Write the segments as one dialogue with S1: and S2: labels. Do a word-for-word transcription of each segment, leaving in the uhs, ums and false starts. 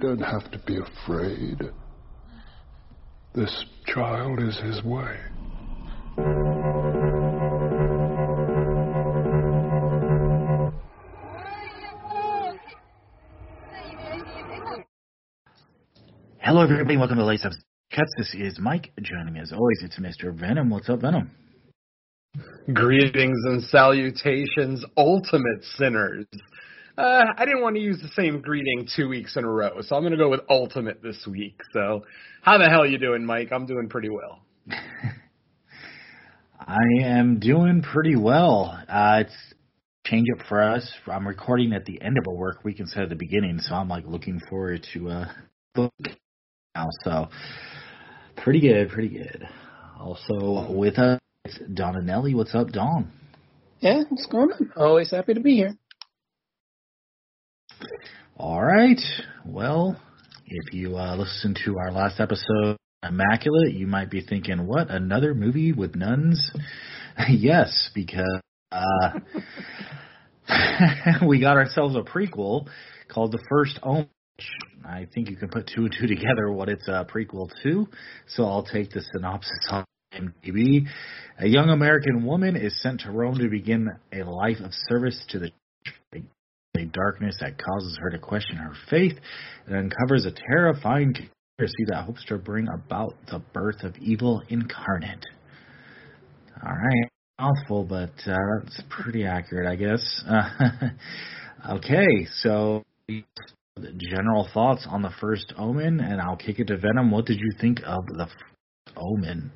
S1: don't have to be afraid. This child is his way.
S2: Hello, everybody. Welcome to Lace Up Cuts. This is Mike. Joining me, as always, it's Mister Venom. What's up, Venom?
S3: Greetings and salutations, ultimate sinners. Uh, I didn't want to use the same greeting two weeks in a row, so I'm going to go with ultimate this week. So, how the hell you doing, Mike? I'm doing pretty well.
S2: I am doing pretty well. Uh, it's change up for us. I'm recording at the end of a work week instead of the beginning, so I'm like looking forward to uh, book now. So, pretty good, pretty good. Also with us, Don and Nelly. What's up, Don?
S4: Yeah, what's going on? Always happy to be here.
S2: All right. Well, if you uh, listen to our last episode, Immaculate, you might be thinking, what, another movie with nuns? Yes, because uh, we got ourselves a prequel called The First Omen. I think you can put two and two together what it's a prequel to. So I'll take the synopsis on I M D B. A young American woman is sent to Rome to begin a life of service to the church. A darkness that causes her to question her faith and uncovers a terrifying conspiracy that hopes to bring about the birth of evil incarnate. All right, mouthful, but uh, that's pretty accurate, I guess. Uh, okay, so general thoughts on The First Omen, and I'll kick it to Venom. What did you think of The First Omen?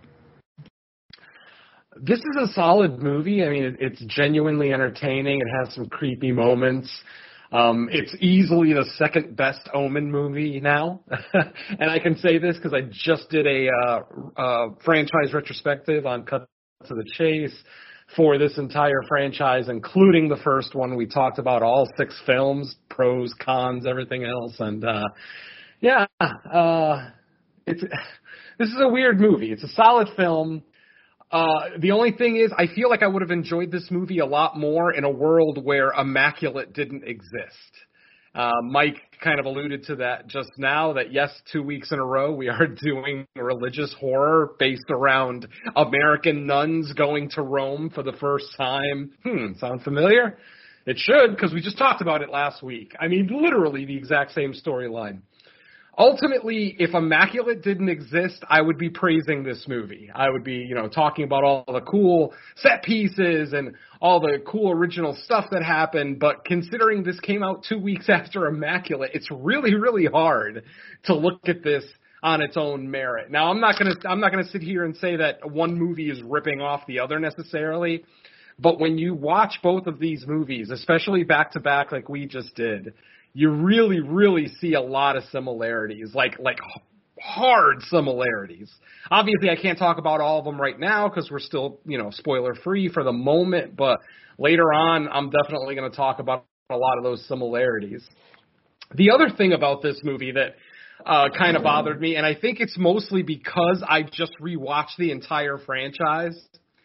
S3: This is a solid movie. I mean, it's genuinely entertaining. It has some creepy moments. Um, it's easily the second best Omen movie now. And I can say this because I just did a uh, uh, franchise retrospective on Cut to the Chase for this entire franchise, including the first one. We talked about all six films, pros, cons, everything else. And, uh, yeah, uh, it's this is a weird movie. It's a solid film. Uh, the only thing is, I feel like I would have enjoyed this movie a lot more in a world where Immaculate didn't exist. Uh, Mike kind of alluded to that just now, that yes, two weeks in a row we are doing religious horror based around American nuns going to Rome for the first time. Hmm, sound familiar? It should, because we just talked about it last week. I mean, literally the exact same storyline. Ultimately, if Immaculate didn't exist, I would be praising this movie. I would be, you know, talking about all the cool set pieces and all the cool original stuff that happened. But considering this came out two weeks after Immaculate, it's really, really hard to look at this on its own merit. Now, I'm not gonna, I'm not gonna sit here and say that one movie is ripping off the other necessarily. But when you watch both of these movies, especially back to back like we just did, you really, really see a lot of similarities, like like hard similarities. Obviously, I can't talk about all of them right now because we're still, you know, spoiler-free for the moment. But later on, I'm definitely going to talk about a lot of those similarities. The other thing about this movie that uh, kind of bothered me, and I think it's mostly because I just rewatched the entire franchise.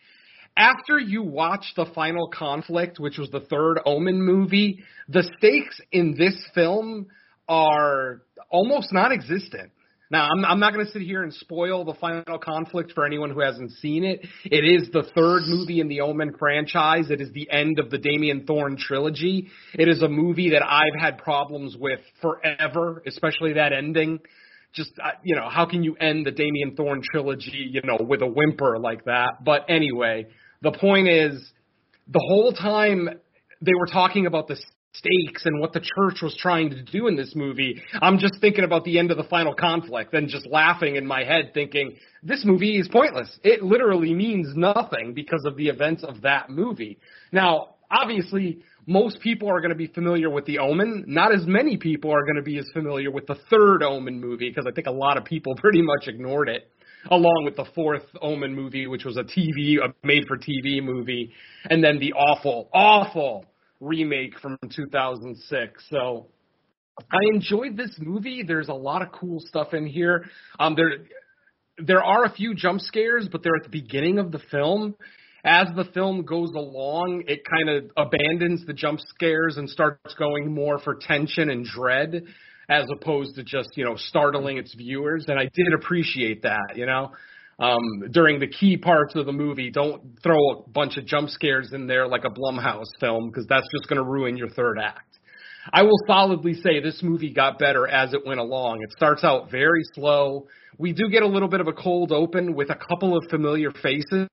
S3: After you watch The Final Conflict, which was the third Omen movie, the stakes in this film are almost non-existent. Now, I'm, I'm not going to sit here and spoil The Final Conflict for anyone who hasn't seen it. It is the third movie in the Omen franchise. It is the end of the Damien Thorne trilogy. It is a movie that I've had problems with forever, especially that ending. Just, you know, how can you end the Damien Thorne trilogy, you know, with a whimper like that? But anyway, the point is, the whole time they were talking about the stakes and what the church was trying to do in this movie, I'm just thinking about the end of The Final Conflict and just laughing in my head thinking, this movie is pointless. It literally means nothing because of the events of that movie. Now, obviously, most people are going to be familiar with The Omen. Not as many people are going to be as familiar with the third Omen movie because I think a lot of people pretty much ignored it, along with the fourth Omen movie, which was a T V, a made-for-T V movie, and then the awful, awful remake from two thousand six. So I enjoyed this movie. There's a lot of cool stuff in here. Um, there, there are a few jump scares, but they're at the beginning of the film. As the film goes along, it kind of abandons the jump scares and starts going more for tension and dread. as opposed to just, you know, startling its viewers. And I did appreciate that, you know. Um, during the key parts of the movie, don't throw a bunch of jump scares in there like a Blumhouse film, because that's just going to ruin your third act. I will solidly say this movie got better as it went along. It starts out very slow. We do get a little bit of a cold open with a couple of familiar faces,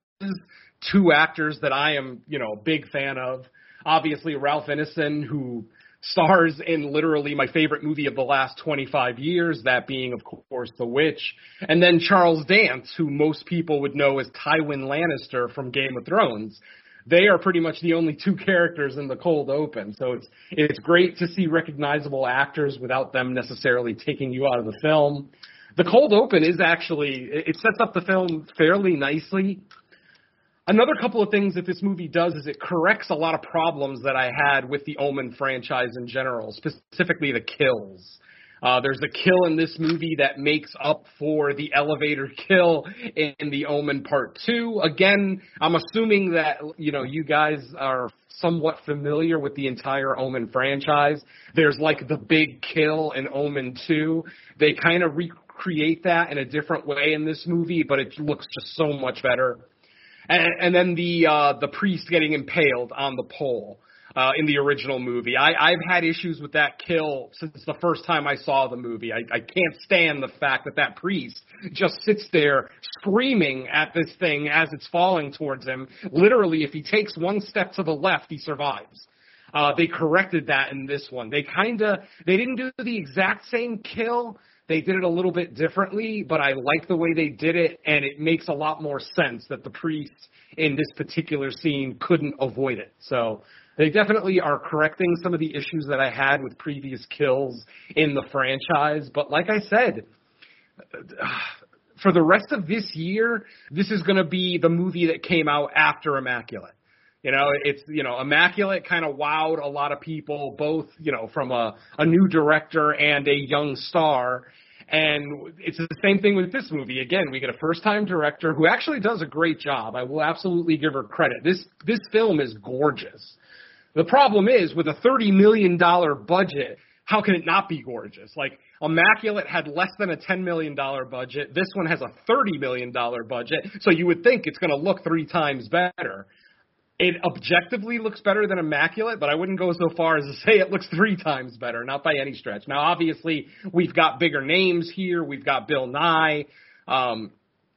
S3: two actors that I am, you know, a big fan of. Obviously, Ralph Ineson, who stars in literally my favorite movie of the last twenty-five years, that being, of course, The Witch. And then Charles Dance, who most people would know as Tywin Lannister from Game of Thrones. They are pretty much the only two characters in the cold open. So it's it's great to see recognizable actors without them necessarily taking you out of the film. The cold open is actually, it sets up the film fairly nicely. Another couple of things that this movie does is it corrects a lot of problems that I had with the Omen franchise in general, specifically the kills. Uh, there's a kill in this movie that makes up for the elevator kill in the Omen Part two. Again, I'm assuming that, you know, you guys are somewhat familiar with the entire Omen franchise. There's like the big kill in Omen two. They kind of recreate that in a different way in this movie, but it looks just so much better. And, and then the uh, the priest getting impaled on the pole uh, in the original movie. I, I've had issues with that kill since the first time I saw the movie. I, I can't stand the fact that that priest just sits there screaming at this thing as it's falling towards him. Literally, if he takes one step to the left, he survives. Uh, they corrected that in this one. They kind of, they didn't do the exact same kill. They did it a little bit differently, but I like the way they did it, and it makes a lot more sense that the priest in this particular scene couldn't avoid it. So they definitely are correcting some of the issues that I had with previous kills in the franchise. But like I said, for the rest of this year, this is going to be the movie that came out after Immaculate. You know, it's, you know, Immaculate kind of wowed a lot of people, both, you know, from a, a new director and a young star. And it's the same thing with this movie. Again, we get a first-time director who actually does a great job. I will absolutely give her credit. This this film is gorgeous. The problem is, with a thirty million dollars budget, how can it not be gorgeous? Like, Immaculate had less than a ten million dollars budget. This one has a thirty million dollars budget, so you would think it's going to look three times better. It objectively looks better than Immaculate, but I wouldn't go so far as to say it looks three times better, not by any stretch. Now, obviously, we've got bigger names here. We've got Bill Nye. Um,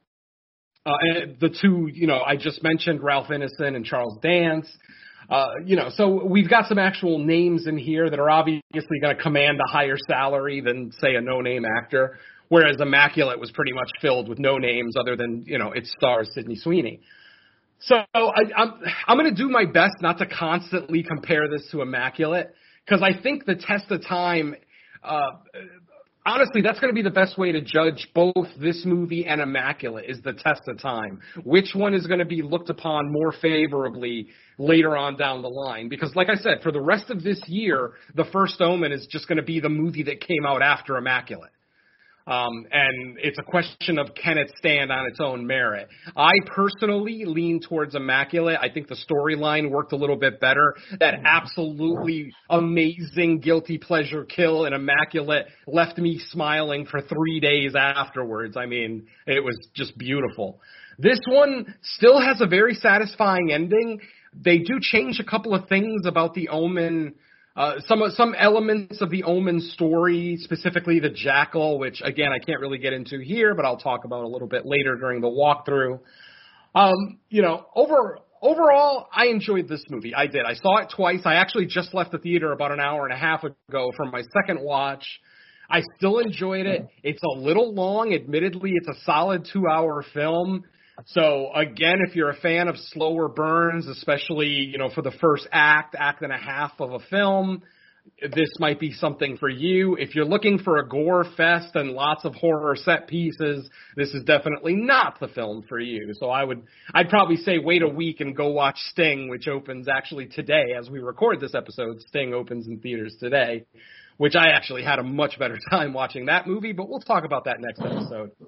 S3: uh, and the two, you know, I just mentioned, Ralph Ineson and Charles Dance. Uh, you know, so we've got some actual names in here that are obviously going to command a higher salary than, say, a no-name actor, whereas Immaculate was pretty much filled with no names other than, you know, its star, Sydney Sweeney. So I, I'm I'm going to do my best not to constantly compare this to Immaculate, because I think the test of time, uh, honestly, that's going to be the best way to judge both this movie and Immaculate, is the test of time. Which one is going to be looked upon more favorably later on down the line? Because like I said, for the rest of this year, The First Omen is just going to be the movie that came out after Immaculate. Um, and it's a question of, can it stand on its own merit? I personally lean towards Immaculate. I think the storyline worked a little bit better. That absolutely amazing guilty pleasure kill in Immaculate left me smiling for three days afterwards. I mean, it was just beautiful. This one still has a very satisfying ending. They do change a couple of things about the Omen. Uh, some some elements of the Omen story, specifically the Jackal, which, again, I can't really get into here, but I'll talk about a little bit later during the walkthrough. Um, you know, over overall, I enjoyed this movie. I did. I saw it twice. I actually just left the theater about an hour and a half ago for my second watch. I still enjoyed it. It's a little long. Admittedly, it's a solid two-hour film. So, again, if you're a fan of slower burns, especially, you know, for the first act, act and a half of a film, this might be something for you. If you're looking for a gore fest and lots of horror set pieces, this is definitely not the film for you. So I would, I'd probably say wait a week and go watch Sting, which opens actually today. As we record this episode, Sting opens in theaters today, which I actually had a much better time watching that movie, but we'll talk about that next episode.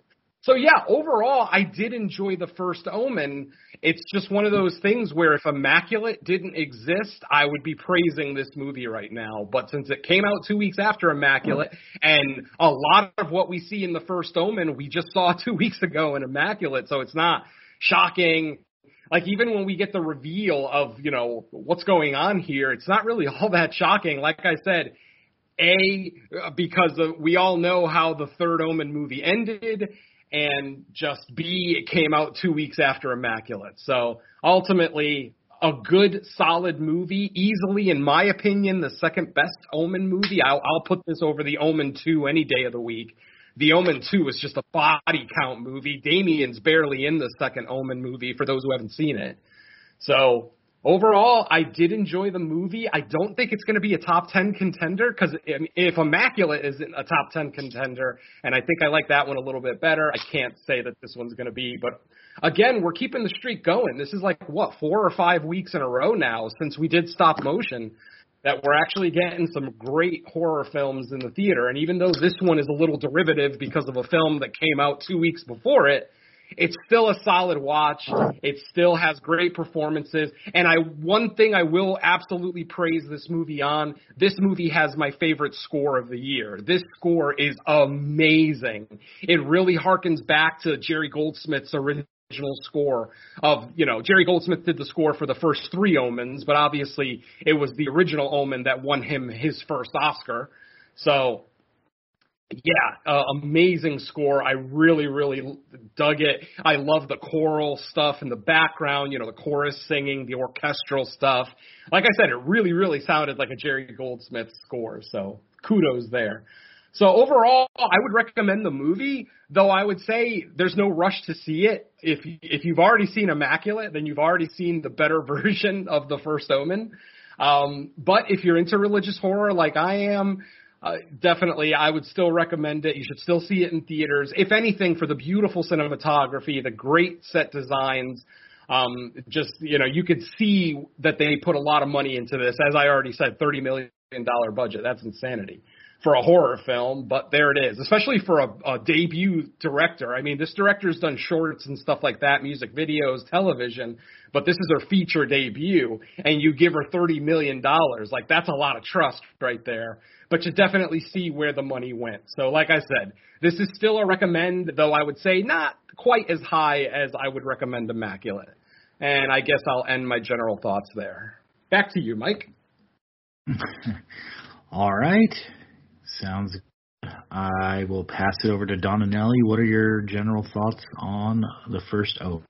S3: So, yeah, overall, I did enjoy The First Omen. It's just one of those things where if Immaculate didn't exist, I would be praising this movie right now. But since it came out two weeks after Immaculate, and a lot of what we see in The First Omen we just saw two weeks ago in Immaculate, so it's not shocking. Like, even when we get the reveal of, you know, what's going on here, it's not really all that shocking. Like I said, A, because of, we all know how the third Omen movie ended, and just B, it came out two weeks after Immaculate. So ultimately, a good, solid movie. Easily, in my opinion, the second best Omen movie. I'll, I'll put this over the Omen two any day of the week. The Omen two is just a body count movie. Damien's barely in the second Omen movie, for those who haven't seen it. So overall, I did enjoy the movie. I don't think it's going to be a top ten contender, because if Immaculate isn't a top ten contender, and I think I like that one a little bit better, I can't say that this one's going to be. But again, we're keeping the streak going. This is like, what, four or five weeks in a row now since we did stop motion, that we're actually getting some great horror films in the theater. And even though this one is a little derivative because of a film that came out two weeks before it, it's still a solid watch. It still has great performances. And I one thing I will absolutely praise this movie on, this movie has my favorite score of the year. This score is amazing. It really harkens back to Jerry Goldsmith's original score of, you know, Jerry Goldsmith did the score for the first three Omens, but obviously it was the original Omen that won him his first Oscar. So yeah, uh, amazing score. I really, really dug it. I love the choral stuff in the background, you know, the chorus singing, the orchestral stuff. Like I said, it really, really sounded like a Jerry Goldsmith score, so kudos there. So overall, I would recommend the movie, though I would say there's no rush to see it. If if you've already seen Immaculate, then you've already seen the better version of The First Omen. Um, but if you're into religious horror like I am, Uh, definitely, I would still recommend it. You should still see it in theaters. If anything, for the beautiful cinematography, the great set designs, um, just, you know, you could see that they put a lot of money into this. As I already said, thirty million dollars budget. That's insanity for a horror film, but there it is, especially for a, a debut director. I mean, this director's done shorts and stuff like that, music videos, television, but this is her feature debut, and you give her thirty million dollars. Like, that's a lot of trust right there. But you definitely see where the money went. So like I said, this is still a recommend, though I would say not quite as high as I would recommend Immaculate. And I guess I'll end my general thoughts there. Back to you, Mike.
S2: All right. Sounds good. I will pass it over to Donanelli. What are your general thoughts on The First Omen?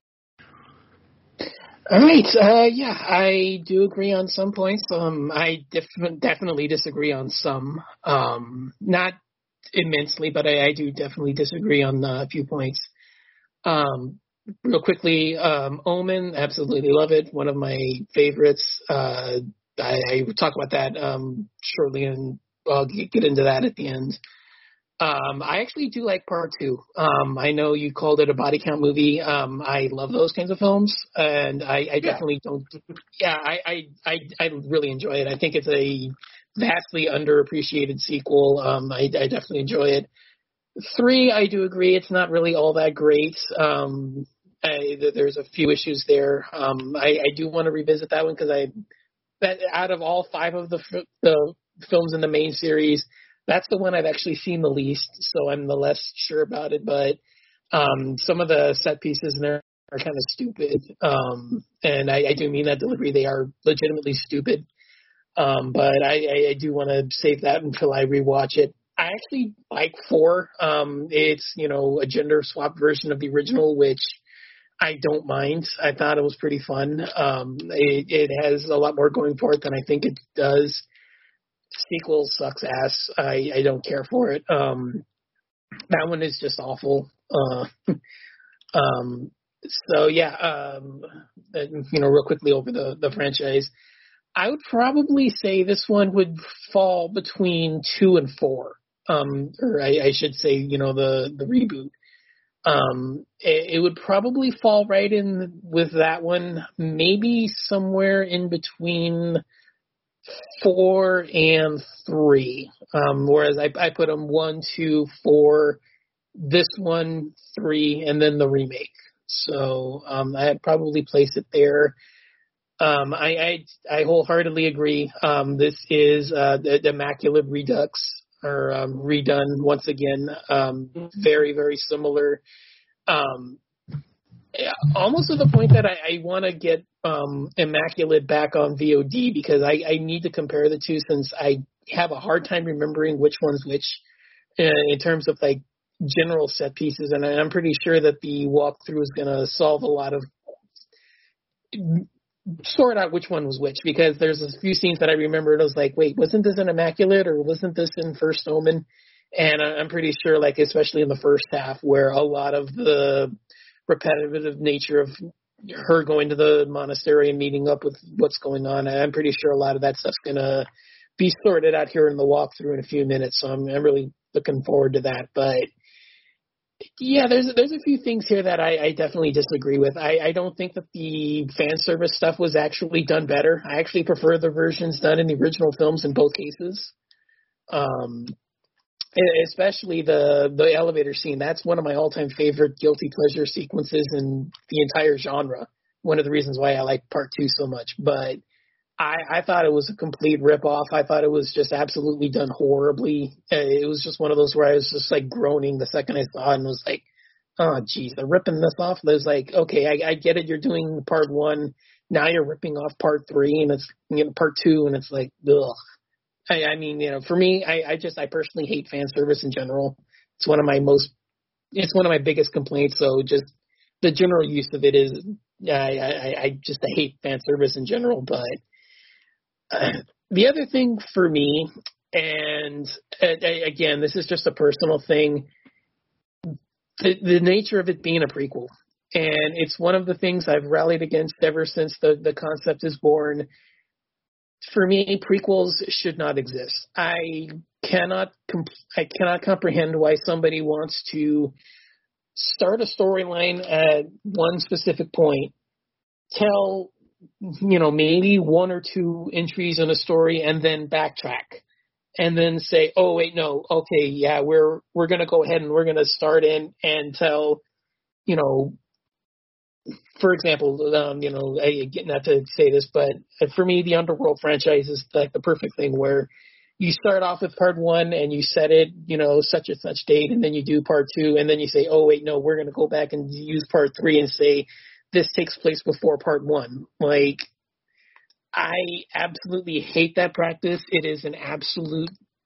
S4: All right. Uh, yeah, I do agree on some points. Um, I def- definitely disagree on some. Um, not immensely, but I, I do definitely disagree on a few points. Um, real quickly, um, Omen, absolutely love it. One of my favorites. Uh, I, I will talk about that um, shortly, and I'll get into that at the end. Um, I actually do like part two. Um, I know you called it a body count movie. Um, I love those kinds of films, and I, I yeah. definitely don't. Yeah, I, I, I, I really enjoy it. I think it's a vastly underappreciated sequel. Um, I, I definitely enjoy it. Three, I do agree. It's not really all that great. Um, I, there's a few issues there. Um, I, I do want to revisit that one because I, that out of all five of the the films in the main series, that's the one I've actually seen the least, so I'm the less sure about it. But um, some of the set pieces in there are kind of stupid, um, and I, I do mean that delivery. They are legitimately stupid. Um, but I, I, I do want to save that until I rewatch it. I actually like four. Um, it's, you know, a gender swap version of the original, which I don't mind. I thought it was pretty fun. Um, it, it has a lot more going for it than I think it does. Sequel sucks ass. I, I don't care for it. Um, that one is just awful. Uh, um, so yeah, um, you know, real quickly over the, the franchise, I would probably say this one would fall between two and four. Um, or I, I should say, you know, the, the reboot. Um, it, it would probably fall right in with that one, maybe somewhere in between four and three. Um, whereas I, I put them one, two, four, this one, three, and then the remake. So um, I'd probably place it there. Um, I, I I wholeheartedly agree. Um, this is uh, the, the Immaculate Redux, or um, redone once again. Um, very, very similar. Um, yeah, almost to the point that I, I want to get um, Immaculate back on V O D because I, I need to compare the two since I have a hard time remembering which one's which uh, in terms of like general set pieces. And I'm pretty sure that the walkthrough is going to solve a lot of sort out which one was which, because there's a few scenes that I remember. It was like, wait, wasn't this in Immaculate or wasn't this in First Omen? And I'm pretty sure, like, especially in the first half, where a lot of the repetitive nature of her going to the monastery and meeting up with what's going on, I'm pretty sure a lot of that stuff's going to be sorted out here in the walkthrough in a few minutes. So I'm, I'm really looking forward to that. But yeah, there's there's a few things here that I, I definitely disagree with. I, I don't think that the fan service stuff was actually done better. I actually prefer the versions done in the original films in both cases. Um, especially the the elevator scene. That's one of my all-time favorite guilty pleasure sequences in the entire genre. One of the reasons why I like part two so much. But I, I thought it was a complete rip-off. I thought it was just absolutely done horribly. It was just one of those where I was just like groaning the second I saw it and was like, oh, geez, they're ripping this off. I was like, okay, I, I get it. You're doing part one. Now you're ripping off part three and it's, you know, part two, and it's like, ugh. I, I mean, you know, for me, I, I just, I personally hate fan service in general. It's one of my most, it's one of my biggest complaints. So just the general use of it is, I, I, I just, I hate fan service in general. But uh, the other thing for me, and uh, again, this is just a personal thing, the, the nature of it being a prequel. And it's one of the things I've rallied against ever since the, the concept is born. For me, prequels should not exist. I cannot comp- I cannot comprehend why somebody wants to start a storyline at one specific point, tell, you know, maybe one or two entries in a story, and then backtrack, and then say, oh wait, no, okay, yeah, we're we're gonna go ahead and we're gonna start in and tell, you know. For example, um, you know, I get not to say this, but for me, the Underworld franchise is like the perfect thing where you start off with part one and you set it, you know, such and such date, and then you do part two, and then you say, oh, wait, no, we're going to go back and use part three and say this takes place before part one. Like, I absolutely hate that practice. It is an absolute,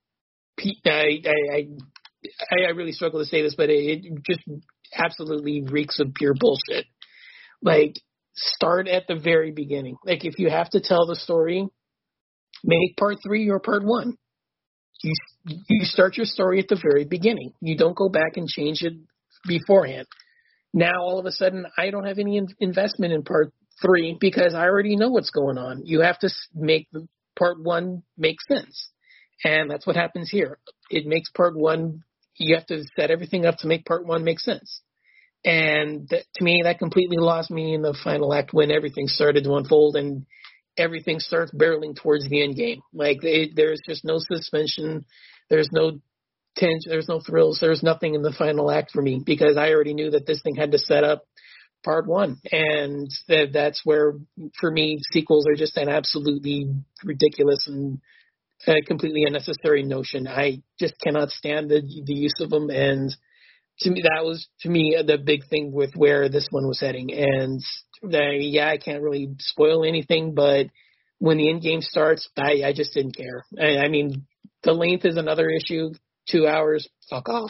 S4: I, I, I, I really struggle to say this, but it just absolutely reeks of pure bullshit. Like, start at the very beginning. Like, if you have to tell the story, make part three or part one. You you start your story at the very beginning. You don't go back and change it beforehand. Now, all of a sudden, I don't have any in- investment in part three because I already know what's going on. You have to make the part one make sense. And that's what happens here. It makes part one, you have to set everything up to make part one make sense. And that, to me, that completely lost me in the final act when everything started to unfold and everything starts barreling towards the end game. Like, they, there's just no suspension. There's no tension. There's no thrills. There's nothing in the final act for me because I already knew that this thing had to set up part one. And that, that's where, for me, sequels are just an absolutely ridiculous and a completely unnecessary notion. I just cannot stand the, the use of them. And to me, that was, to me, the big thing with where this one was heading. And uh, yeah, I can't really spoil anything, but when the end game starts, I, I just didn't care. I, I mean, the length is another issue. Two hours, fuck off.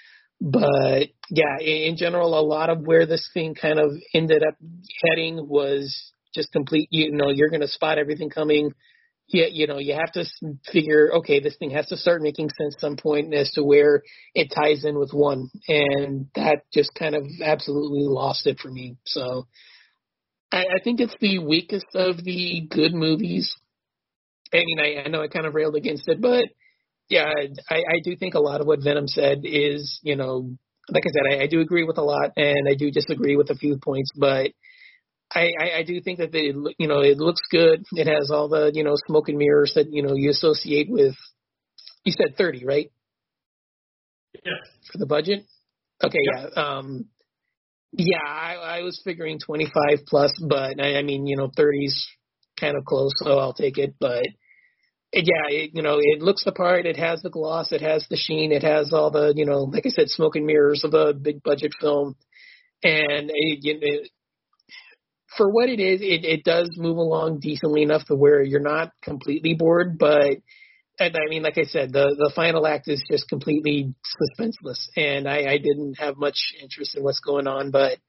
S4: But yeah, in, in general, a lot of where this thing kind of ended up heading was just complete. You know, you're going to spot everything coming. Yeah, you know, you have to figure, okay, this thing has to start making sense at some point as to where it ties in with one. And that just kind of absolutely lost it for me. So I, I think it's the weakest of the good movies. I mean, I, I know I kind of railed against it, but yeah, I, I do think a lot of what Venom said is, you know, like I said, I, I do agree with a lot and I do disagree with a few points, but I, I, I do think that it, you know, it looks good. It has all the, you know, smoke and mirrors that, you know, you associate with, you said thirty, right?
S3: Yes.
S4: For the budget? Okay, yep. yeah. Um, yeah, I, I was figuring twenty-five plus, but I, I mean, you know, thirty's kind of close, so I'll take it. But it, yeah, it, you know, it looks the part. It has the gloss. It has the sheen. It has all the, you know, like I said, smoke and mirrors of a big budget film. And it, it, for what it is, it, it does move along decently enough to where you're not completely bored, but and I mean, like I said, the, the final act is just completely suspenseless, and I, I didn't have much interest in what's going on. But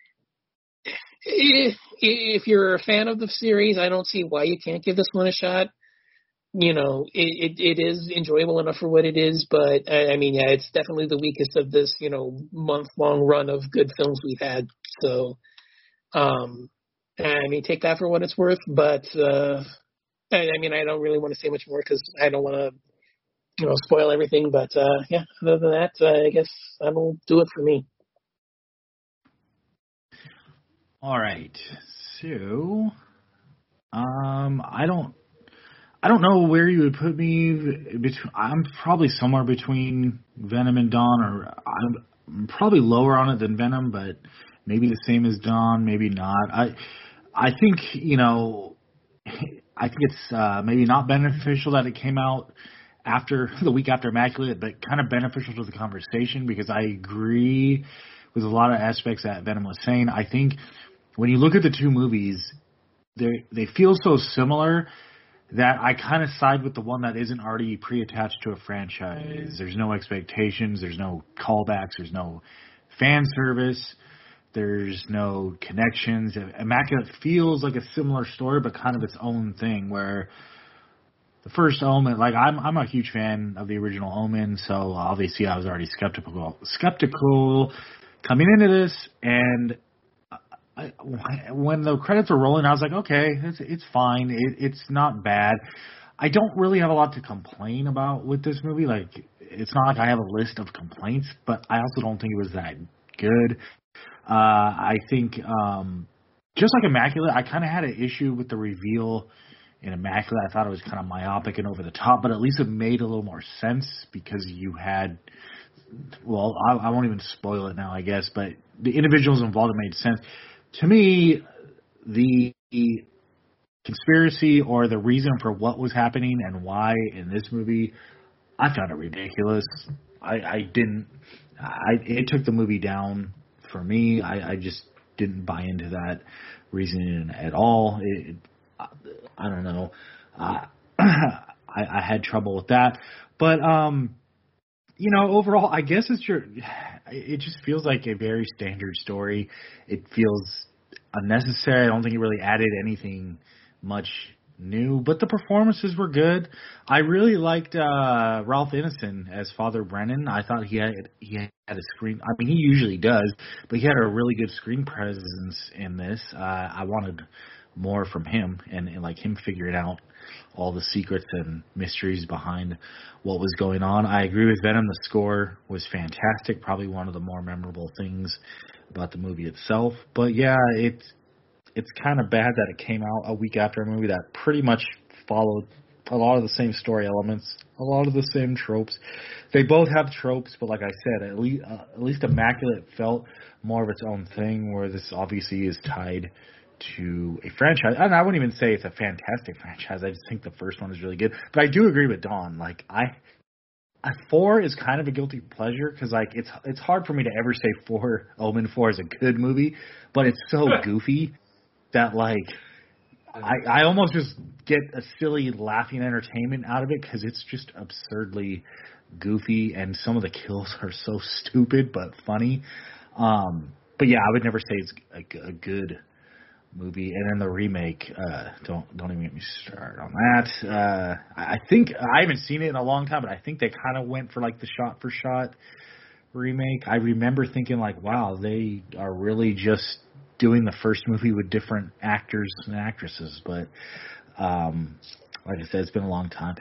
S4: if, if you're a fan of the series, I don't see why you can't give this one a shot. You know, it, it, it is enjoyable enough for what it is, but I, I mean, yeah, it's definitely the weakest of this, you know, month-long run of good films we've had. So, um, I mean, take that for what it's worth, but. Uh, I mean, I don't really want to say much more because I don't want to, you know, spoil everything. But uh, yeah, other than that, uh, I guess that'll do it for me.
S2: All right, so um, I don't, I don't know where you would put me. Between, I'm probably somewhere between Venom and Dawn, or I'm probably lower on it than Venom, but maybe the same as Dawn, maybe not. I, I think you know. I think it's uh, maybe not beneficial that it came out after the week after Immaculate, but kind of beneficial to the conversation because I agree with a lot of aspects that Venom was saying. I think when you look at the two movies, they they feel so similar that I kind of side with the one that isn't already pre-attached to a franchise. There's no expectations. There's no callbacks. There's no fan service. There's no connections. Immaculate feels like a similar story, but kind of its own thing. Where the first Omen, like I'm, I'm a huge fan of the original Omen, so obviously I was already skeptical, skeptical coming into this. And I, when the credits were rolling, I was like, okay, it's it's fine. It, it's not bad. I don't really have a lot to complain about with this movie. Like, it's not like I have a list of complaints, but I also don't think it was that good. Uh, I think, um, just like Immaculate, I kind of had an issue with the reveal in Immaculate. I thought it was kind of myopic and over the top, but at least it made a little more sense because you had, well, I, I won't even spoil it now, I guess, but the individuals involved, it made sense. To me, the conspiracy or the reason for what was happening and why in this movie, I found it ridiculous. I, I didn't, I, it took the movie down. For me, I, I just didn't buy into that reasoning at all. It, I, I don't know. Uh, I, I had trouble with that. But, um, you know, overall, I guess it's your. It just feels like a very standard story. It feels unnecessary. I don't think it really added anything much new, but the performances were good. I really liked uh, Ralph Ineson as Father Brennan. I thought he had he had a screen. I mean, he usually does, but he had a really good screen presence in this. Uh, I wanted more from him and, and like him figuring out all the secrets and mysteries behind what was going on. I agree with Venom. The score was fantastic. Probably one of the more memorable things about the movie itself. But yeah, it's it's kind of bad that it came out a week after a movie that pretty much followed a lot of the same story elements, a lot of the same tropes. They both have tropes, but like I said, at least uh, at least Immaculate felt more of its own thing, where this obviously is tied to a franchise. And I wouldn't even say it's a fantastic franchise. I just think the first one is really good. But I do agree with Dawn. Like I, I four is kind of a guilty pleasure because like it's it's hard for me to ever say four Omen four is a good movie, but it's so goofy that like I I almost just get a silly laughing entertainment out of it because it's just absurdly goofy and some of the kills are so stupid but funny. Um, but yeah, I would never say it's a, a good movie. And then the remake, uh, don't don't even get me started on that. Uh, I think I haven't seen it in a long time, but I think they kind of went for like the shot for shot remake. I remember thinking like, wow, they are really just doing the first movie with different actors and actresses. But um, like I said, it's been a long time.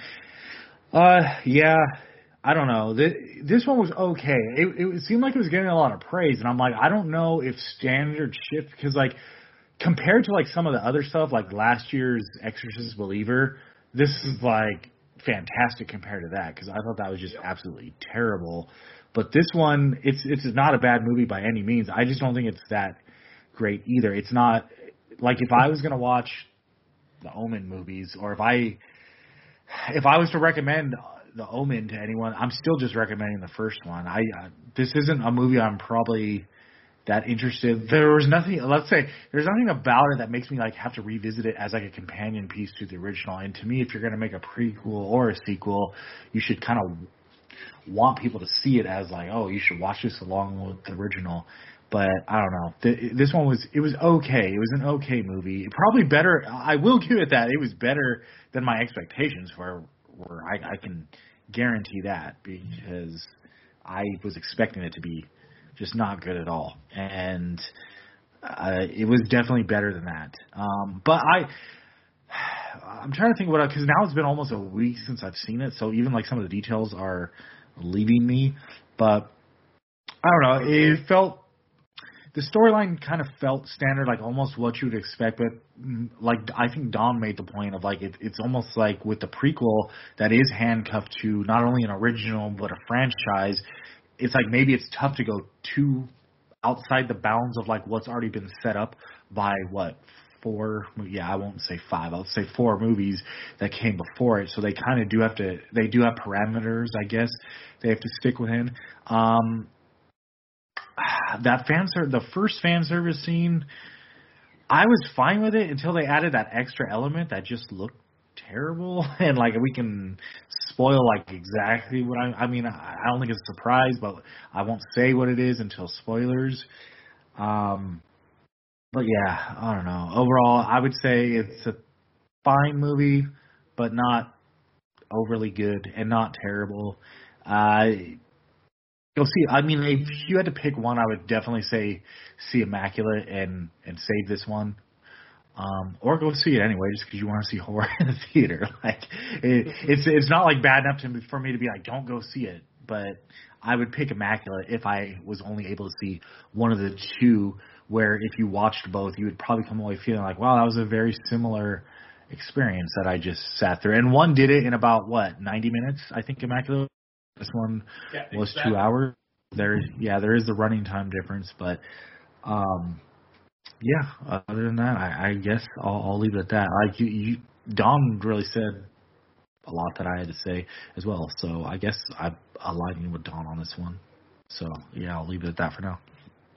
S2: Uh, yeah. I don't know. This, this one was okay. It, it seemed like it was getting a lot of praise, and I'm like, I don't know if standard shift because like. Compared to like some of the other stuff, like last year's Exorcist Believer, this is like fantastic compared to that because I thought that was just absolutely terrible. But this one, it's it's not a bad movie by any means. I just don't think it's that great either. It's not like if I was going to watch the Omen movies, or if I if I was to recommend the Omen to anyone, I'm still just recommending the first one. I uh, this isn't a movie I'm probably that interested. There was nothing. Let's say there's nothing about it that makes me like have to revisit it as like a companion piece to the original. And to me, if you're going to make a prequel or a sequel, you should kind of want people to see it as like, oh, you should watch this along with the original. But I don't know. Th- this one was it was okay. It was an okay movie. Probably better. I will give it that. It was better than my expectations were. Were I, I can guarantee that, because I was expecting it to be just not good at all, and uh, it was definitely better than that. Um, but I, I'm trying to think what because now it's been almost a week since I've seen it, so even like some of the details are leaving me. But I don't know. It felt the storyline kind of felt standard, like almost what you would expect. But like I think Dom made the point of like it, it's almost like with the prequel that is handcuffed to not only an original but a franchise. It's like maybe it's tough to go too outside the bounds of like what's already been set up by what four yeah I won't say five I'll say four movies that came before it, so they kind of do have to they do have parameters, I guess they have to stick within. Um, that fan ser- the first fan service scene, I was fine with it until they added that extra element that just looked terrible, and like we can spoil like exactly what I I mean I, I don't think it's a surprise, but I won't say what it is until spoilers. Um, but yeah, I don't know. Overall, I would say it's a fine movie, but not overly good and not terrible. Uh, you'll see. I mean, if you had to pick one, I would definitely say see Immaculate and and save this one. Um, or go see it anyway, just because you want to see horror in the theater. Like it, it's it's not like bad enough to, for me to be like, don't go see it. But I would pick Immaculate if I was only able to see one of the two. Where if you watched both, you would probably come away feeling like, wow, that was a very similar experience that I just sat through. And one did it in about what ninety minutes, I think. Immaculate. This one yeah, was exactly. two hours. There's yeah, there is the running time difference, but. Um, Yeah, other than that, I, I guess I'll, I'll leave it at that. Like you, you, Don really said a lot that I had to say as well, so I guess I'm aligning with Don on this one. So yeah, I'll leave it at that for now.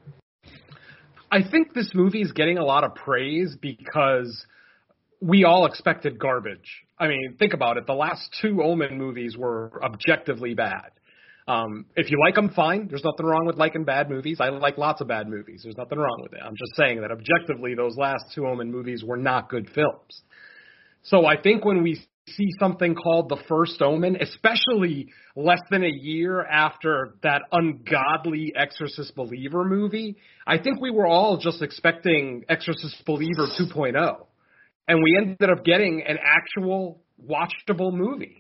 S3: I think this movie is getting a lot of praise because we all expected garbage. I mean, think about it. The last two Omen movies were objectively bad. Um, if you like them, fine. There's nothing wrong with liking bad movies. I like lots of bad movies. There's nothing wrong with it. I'm just saying that objectively, those last two Omen movies were not good films. So I think when we see something called The First Omen, especially less than a year after that ungodly Exorcist Believer movie, I think we were all just expecting Exorcist Believer two point oh. And we ended up getting an actual watchable movie.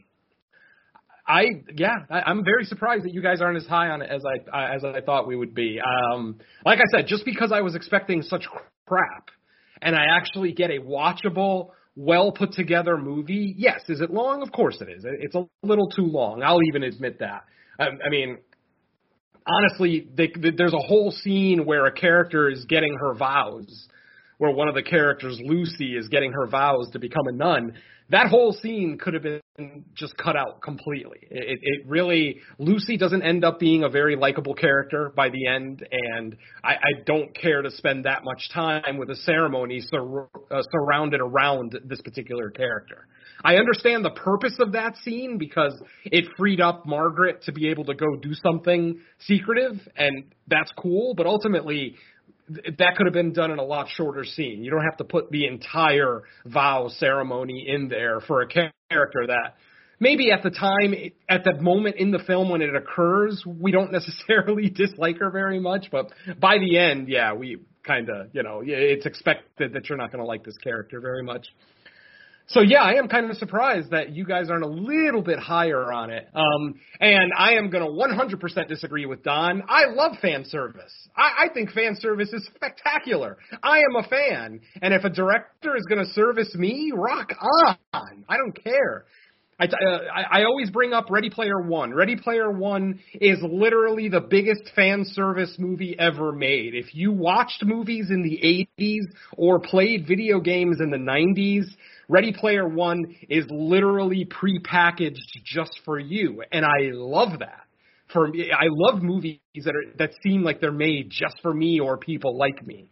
S3: I yeah, I, I'm very surprised that you guys aren't as high on it as I as I thought we would be. Um, like I said, just because I was expecting such crap, and I actually get a watchable, well put together movie. Yes, is it long? Of course it is. It's a little too long. I'll even admit that. I, I mean, honestly, they, there's a whole scene where a character is getting her vows, where one of the characters, Lucy, is getting her vows to become a nun. That whole scene could have been just cut out completely. It, it really, Lucy doesn't end up being a very likable character by the end, and I, I don't care to spend that much time with a ceremony sur- uh, surrounded around this particular character. I understand the purpose of that scene because it freed up Margaret to be able to go do something secretive, and that's cool, but ultimately that could have been done in a lot shorter scene. You don't have to put the entire vow ceremony in there for a character that maybe at the time, at that moment in the film when it occurs, we don't necessarily dislike her very much. But by the end, yeah, we kind of, you know, it's expected that you're not going to like this character very much. So, yeah, I am kind of surprised that you guys aren't a little bit higher on it. Um, and I am going to one hundred percent disagree with Don. I love fan service. I, I think fan service is spectacular. I am a fan. And if a director is going to service me, rock on. I don't care. I, uh, I, I always bring up Ready Player One. Ready Player One is literally the biggest fan service movie ever made. If you watched movies in the eighties or played video games in the nineties, Ready Player One is literally prepackaged just for you, and I love that. For me, I love movies that are that seem like they're made just for me or people like me.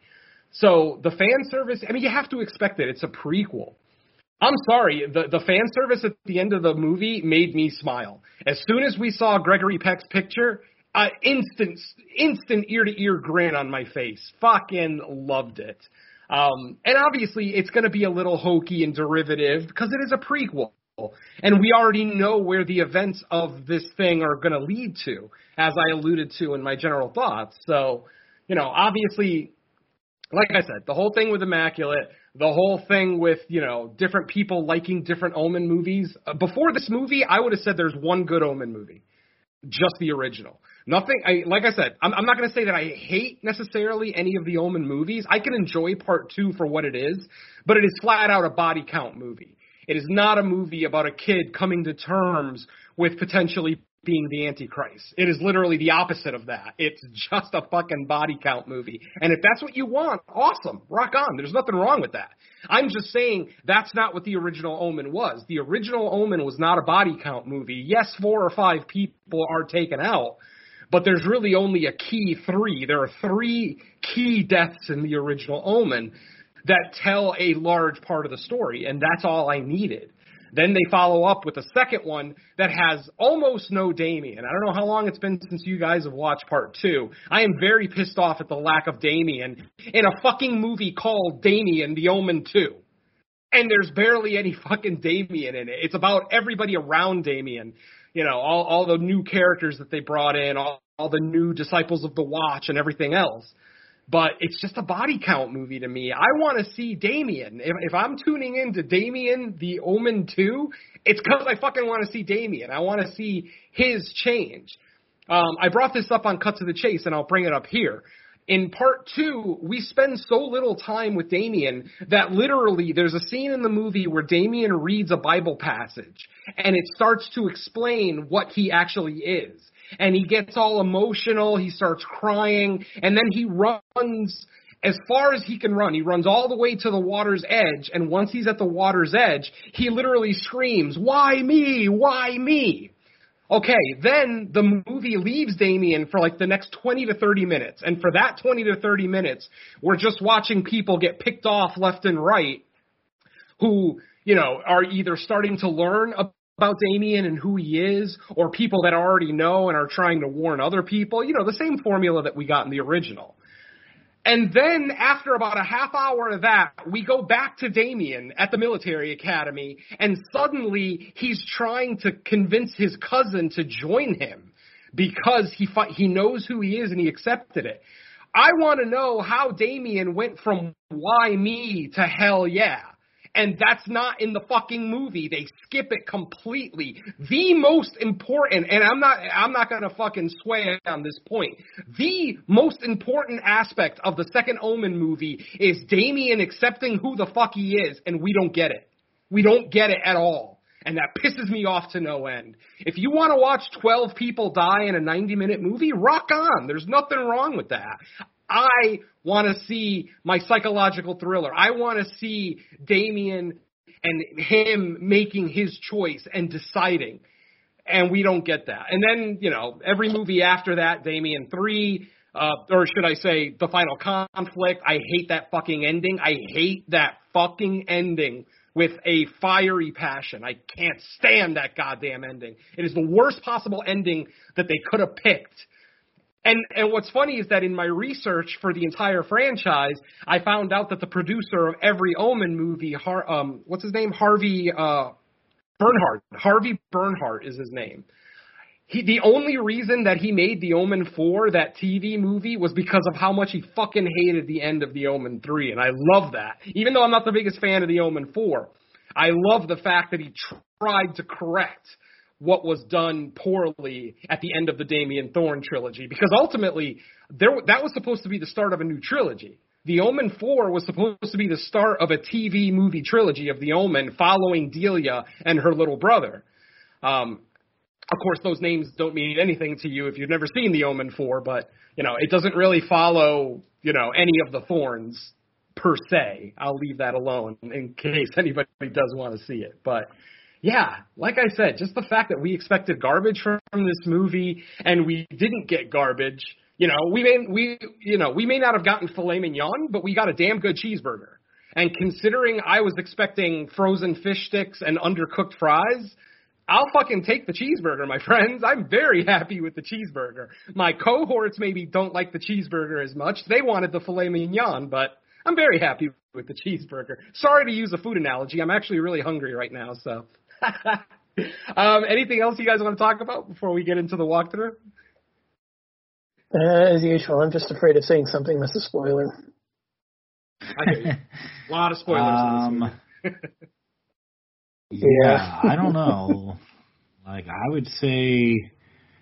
S3: So the fan service, I mean, you have to expect it. It's a prequel. I'm sorry, the, the fan service at the end of the movie made me smile. As soon as we saw Gregory Peck's picture, uh, instant, instant ear-to-ear grin on my face. Fucking loved it. Um, and obviously, it's going to be a little hokey and derivative because it is a prequel. And we already know where the events of this thing are going to lead to, as I alluded to in my general thoughts. So, you know, obviously, like I said, the whole thing with Immaculate, the whole thing with, you know, different people liking different Omen movies. Uh, before this movie, I would have said there's one good Omen movie, just the original. Nothing, I, like I said, I'm, I'm not going to say that I hate necessarily any of the Omen movies. I can enjoy part two for what it is, but it is flat out a body count movie. It is not a movie about a kid coming to terms with potentially being the Antichrist. It is literally the opposite of that. It's just a fucking body count movie. And if that's what you want, awesome. Rock on. There's nothing wrong with that. I'm just saying that's not what the original Omen was. The original Omen was not a body count movie. Yes, four or five people are taken out, but there's really only a key three. There are three key deaths in the original Omen that tell a large part of the story, and that's all I needed. Then they follow up with a second one that has almost no Damien. I don't know how long it's been since you guys have watched part two. I am very pissed off at the lack of Damien in a fucking movie called Damien, The Omen two. And there's barely any fucking Damien in it. It's about everybody around Damien. You know, all, all the new characters that they brought in, all, all the new Disciples of the Watch and everything else. But it's just a body count movie to me. I want to see Damien. If, if I'm tuning into Damien, The Omen two, it's because I fucking want to see Damien. I want to see his change. Um, I brought this up on Cut to the Chase, and I'll bring it up here. In part two, we spend so little time with Damien that literally there's a scene in the movie where Damien reads a Bible passage, and it starts to explain what he actually is. And he gets all emotional, he starts crying, and then he runs as far as he can run. He runs all the way to the water's edge, and once he's at the water's edge, he literally screams, "Why me? Why me?" Okay, then the movie leaves Damien for like the next twenty to thirty minutes, and for that twenty to thirty minutes, we're just watching people get picked off left and right who, you know, are either starting to learn about about Damien and who he is, or people that already know and are trying to warn other people. You know, the same formula that we got in the original. And then after about a half hour of that, we go back to Damien at the military academy, and suddenly he's trying to convince his cousin to join him because he he knows who he is and he accepted it. I want to know how Damien went from why me to hell yeah. And that's not in the fucking movie. They skip it completely. The most important, and I'm not I'm not going to fucking sway on this point. The most important aspect of the second Omen movie is Damien accepting who the fuck he is, and we don't get it. We don't get it at all. And that pisses me off to no end. If you want to watch twelve people die in a ninety-minute movie, rock on. There's nothing wrong with that. I want to see my psychological thriller. I want to see Damien and him making his choice and deciding. And we don't get that. And then, you know, every movie after that, Damien three, uh, or should I say The Final Conflict, I hate that fucking ending. I hate that fucking ending with a fiery passion. I can't stand that goddamn ending. It is the worst possible ending that they could have picked. And and what's funny is that in my research for the entire franchise, I found out that the producer of every Omen movie, Har, um, what's his name? Harvey uh, Bernhardt. Harvey Bernhardt is his name. He, the only reason that he made The Omen four, that T V movie, was because of how much he fucking hated the end of The Omen three. And I love that. Even though I'm not the biggest fan of The Omen four, I love the fact that he tried to correct what was done poorly at the end of the Damien Thorn trilogy. Because ultimately, there that was supposed to be the start of a new trilogy. The Omen four was supposed to be the start of a T V movie trilogy of The Omen following Delia and her little brother. Um, of course, those names don't mean anything to you if you've never seen The Omen four, but, you know, it doesn't really follow, you know, any of the Thorns per se. I'll leave that alone in case anybody does want to see it. But, yeah, like I said, just the fact that we expected garbage from this movie and we didn't get garbage. You know, we may we you know we may not have gotten filet mignon, but we got a damn good cheeseburger. And considering I was expecting frozen fish sticks and undercooked fries, I'll fucking take the cheeseburger, my friends. I'm very happy with the cheeseburger. My cohorts maybe don't like the cheeseburger as much. They wanted the filet mignon, but I'm very happy with the cheeseburger. Sorry to use a food analogy. I'm actually really hungry right now, so. um, anything else you guys want to talk about before we get into the walkthrough?
S4: Uh, as usual, I'm just afraid of saying something that's a spoiler.
S3: I hear you. A lot of spoilers.
S2: Um, yeah, I don't know. Like, I would say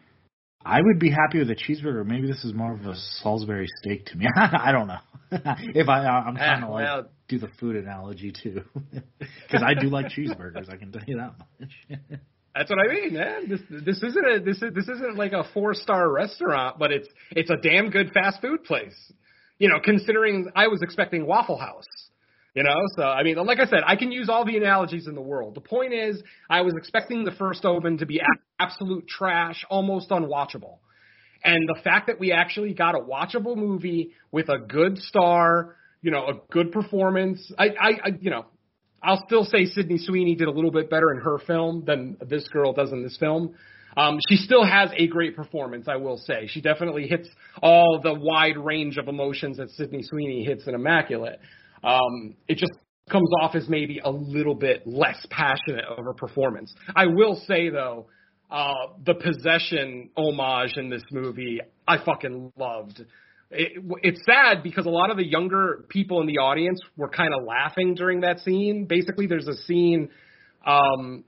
S2: I would be happy with a cheeseburger. Maybe this is more of a Salisbury steak to me. I don't know. if I, I'm trying to like
S3: well,
S2: do the food analogy too, because I do like cheeseburgers. I can tell you that much.
S3: That's what I mean, man. This this isn't a this is this isn't like a four star restaurant, but it's it's a damn good fast food place. You know, considering I was expecting Waffle House. You know, so I mean, like I said, I can use all the analogies in the world. The point is, I was expecting the first Omen to be absolute trash, almost unwatchable. And the fact that we actually got a watchable movie with a good star, you know, a good performance, I, I, I you know, I'll still say Sydney Sweeney did a little bit better in her film than this girl does in this film. Um, she still has a great performance, I will say. She definitely hits all the wide range of emotions that Sydney Sweeney hits in Immaculate. Um, it just comes off as maybe a little bit less passionate of a performance. I will say, though, uh, the possession homage in this movie, I fucking loved. It, it's sad because a lot of the younger people in the audience were kind of laughing during that scene. Basically, there's a scene um,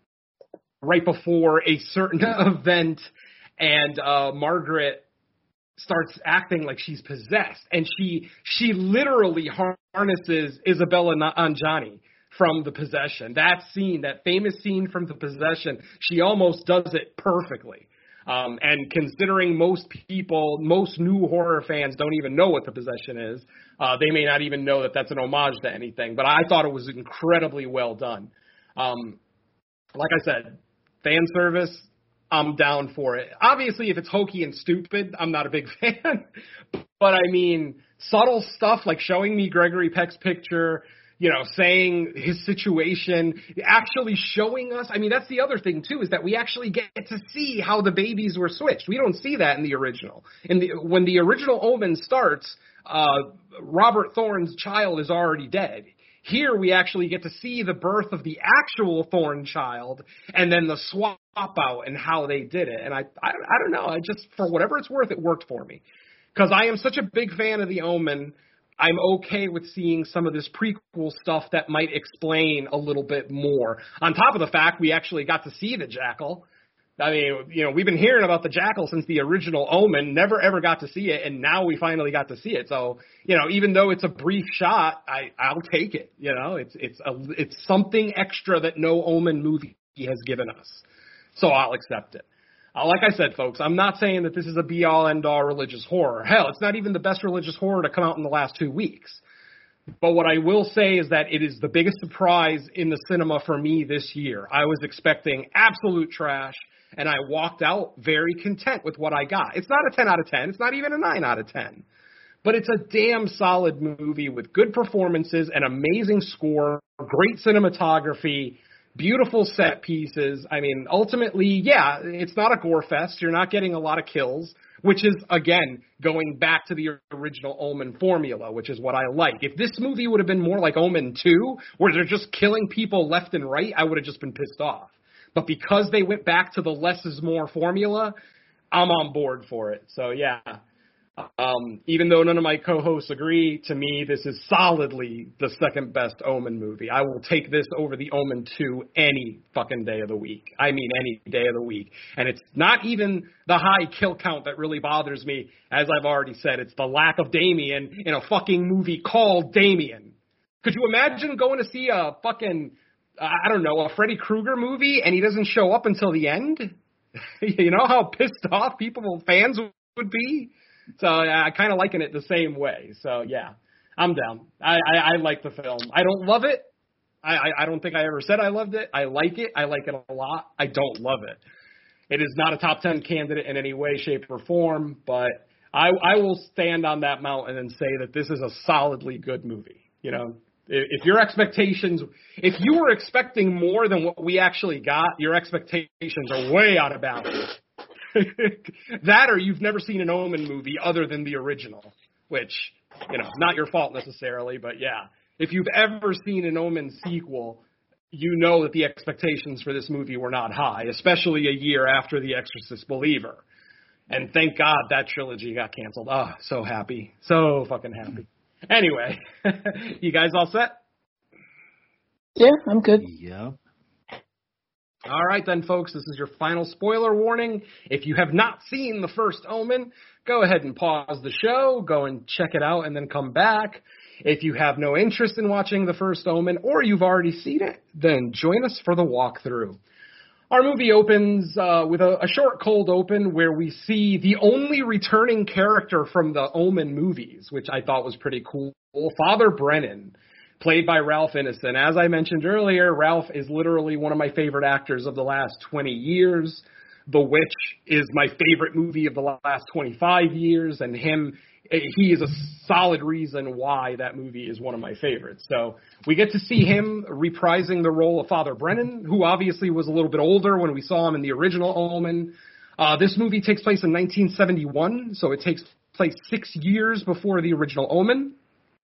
S3: right before a certain event, and uh, Margaret starts acting like she's possessed, and she she literally harnesses Isabella Anjani from The Possession. That scene, that famous scene from The Possession, she almost does it perfectly. Um, and considering most people, most new horror fans don't even know what The Possession is, uh, they may not even know that that's an homage to anything. But I thought it was incredibly well done. Um, like I said, fan service, I'm down for it. Obviously, if it's hokey and stupid, I'm not a big fan. But, I mean, subtle stuff like showing me Gregory Peck's picture, you know, saying his situation, actually showing us. I mean, that's the other thing, too, is that we actually get to see how the babies were switched. We don't see that in the original. In the, when the original Omen starts, uh, Robert Thorne's child is already dead. Here we actually get to see the birth of the actual Thorne child and then the swap out and how they did it. And I, I, I don't know. I just, for whatever it's worth, it worked for me. Because I am such a big fan of The Omen, I'm okay with seeing some of this prequel stuff that might explain a little bit more. On top of the fact we actually got to see the Jackal. I mean, you know, we've been hearing about the Jackal since the original Omen, never ever got to see it, and now we finally got to see it. So, you know, even though it's a brief shot, I, I'll take it. You know, it's it's a, it's something extra that no Omen movie has given us. So I'll accept it. Uh, like I said, folks, I'm not saying that this is a be-all, end-all religious horror. Hell, it's not even the best religious horror to come out in the last two weeks. But what I will say is that it is the biggest surprise in the cinema for me this year. I was expecting absolute trash, and I walked out very content with what I got. It's not a ten out of ten. It's not even a nine out of ten. But it's a damn solid movie with good performances, an amazing score, great cinematography, beautiful set pieces. I mean, ultimately, yeah, it's not a gore fest. You're not getting a lot of kills, which is, again, going back to the original Omen formula, which is what I like. If this movie would have been more like Omen two, where they're just killing people left and right, I would have just been pissed off. But because they went back to the less is more formula, I'm on board for it. So, yeah. Um, even though none of my co-hosts agree, to me, this is solidly the second best Omen movie. I will take this over the Omen two any fucking day of the week. I mean, any day of the week. And it's not even the high kill count that really bothers me. As I've already said, it's the lack of Damien in a fucking movie called Damien. Could you imagine going to see a fucking I don't know, a Freddy Krueger movie and he doesn't show up until the end? You know how pissed off people, fans would be? So I kind of liken it the same way. So, yeah, I'm down. I, I, I like the film. I don't love it. I, I, I don't think I ever said I loved it. I like it. I like it a lot. I don't love it. It is not a top ten candidate in any way, shape, or form, but I, I will stand on that mountain and say that this is a solidly good movie. You know, if, if your expectations, if you were expecting more than what we actually got, your expectations are way out of bounds. That or you've never seen an Omen movie other than the original, which, you know, not your fault necessarily, but yeah. If you've ever seen an Omen sequel, you know that the expectations for this movie were not high, especially a year after The Exorcist Believer. And thank God that trilogy got canceled. Oh, so happy. So fucking happy. Anyway, you guys all set?
S4: Yeah, I'm good.
S2: Yeah.
S3: All right then, folks, this is your final spoiler warning. If you have not seen the first Omen, go ahead and pause the show, go and check it out, and then come back. If you have no interest in watching the first Omen, or you've already seen it, then join us for the walkthrough. Our movie opens uh, with a, a short cold open where we see the only returning character from the Omen movies, which I thought was pretty cool, Father Brennan, played by Ralph Ineson. As I mentioned earlier, Ralph is literally one of my favorite actors of the last twenty years. The Witch is my favorite movie of the last twenty-five years, and him, he is a solid reason why that movie is one of my favorites. So we get to see him reprising the role of Father Brennan, who obviously was a little bit older when we saw him in the original Omen. Uh, this movie takes place in nineteen seventy-one, so it takes place six years before the original Omen.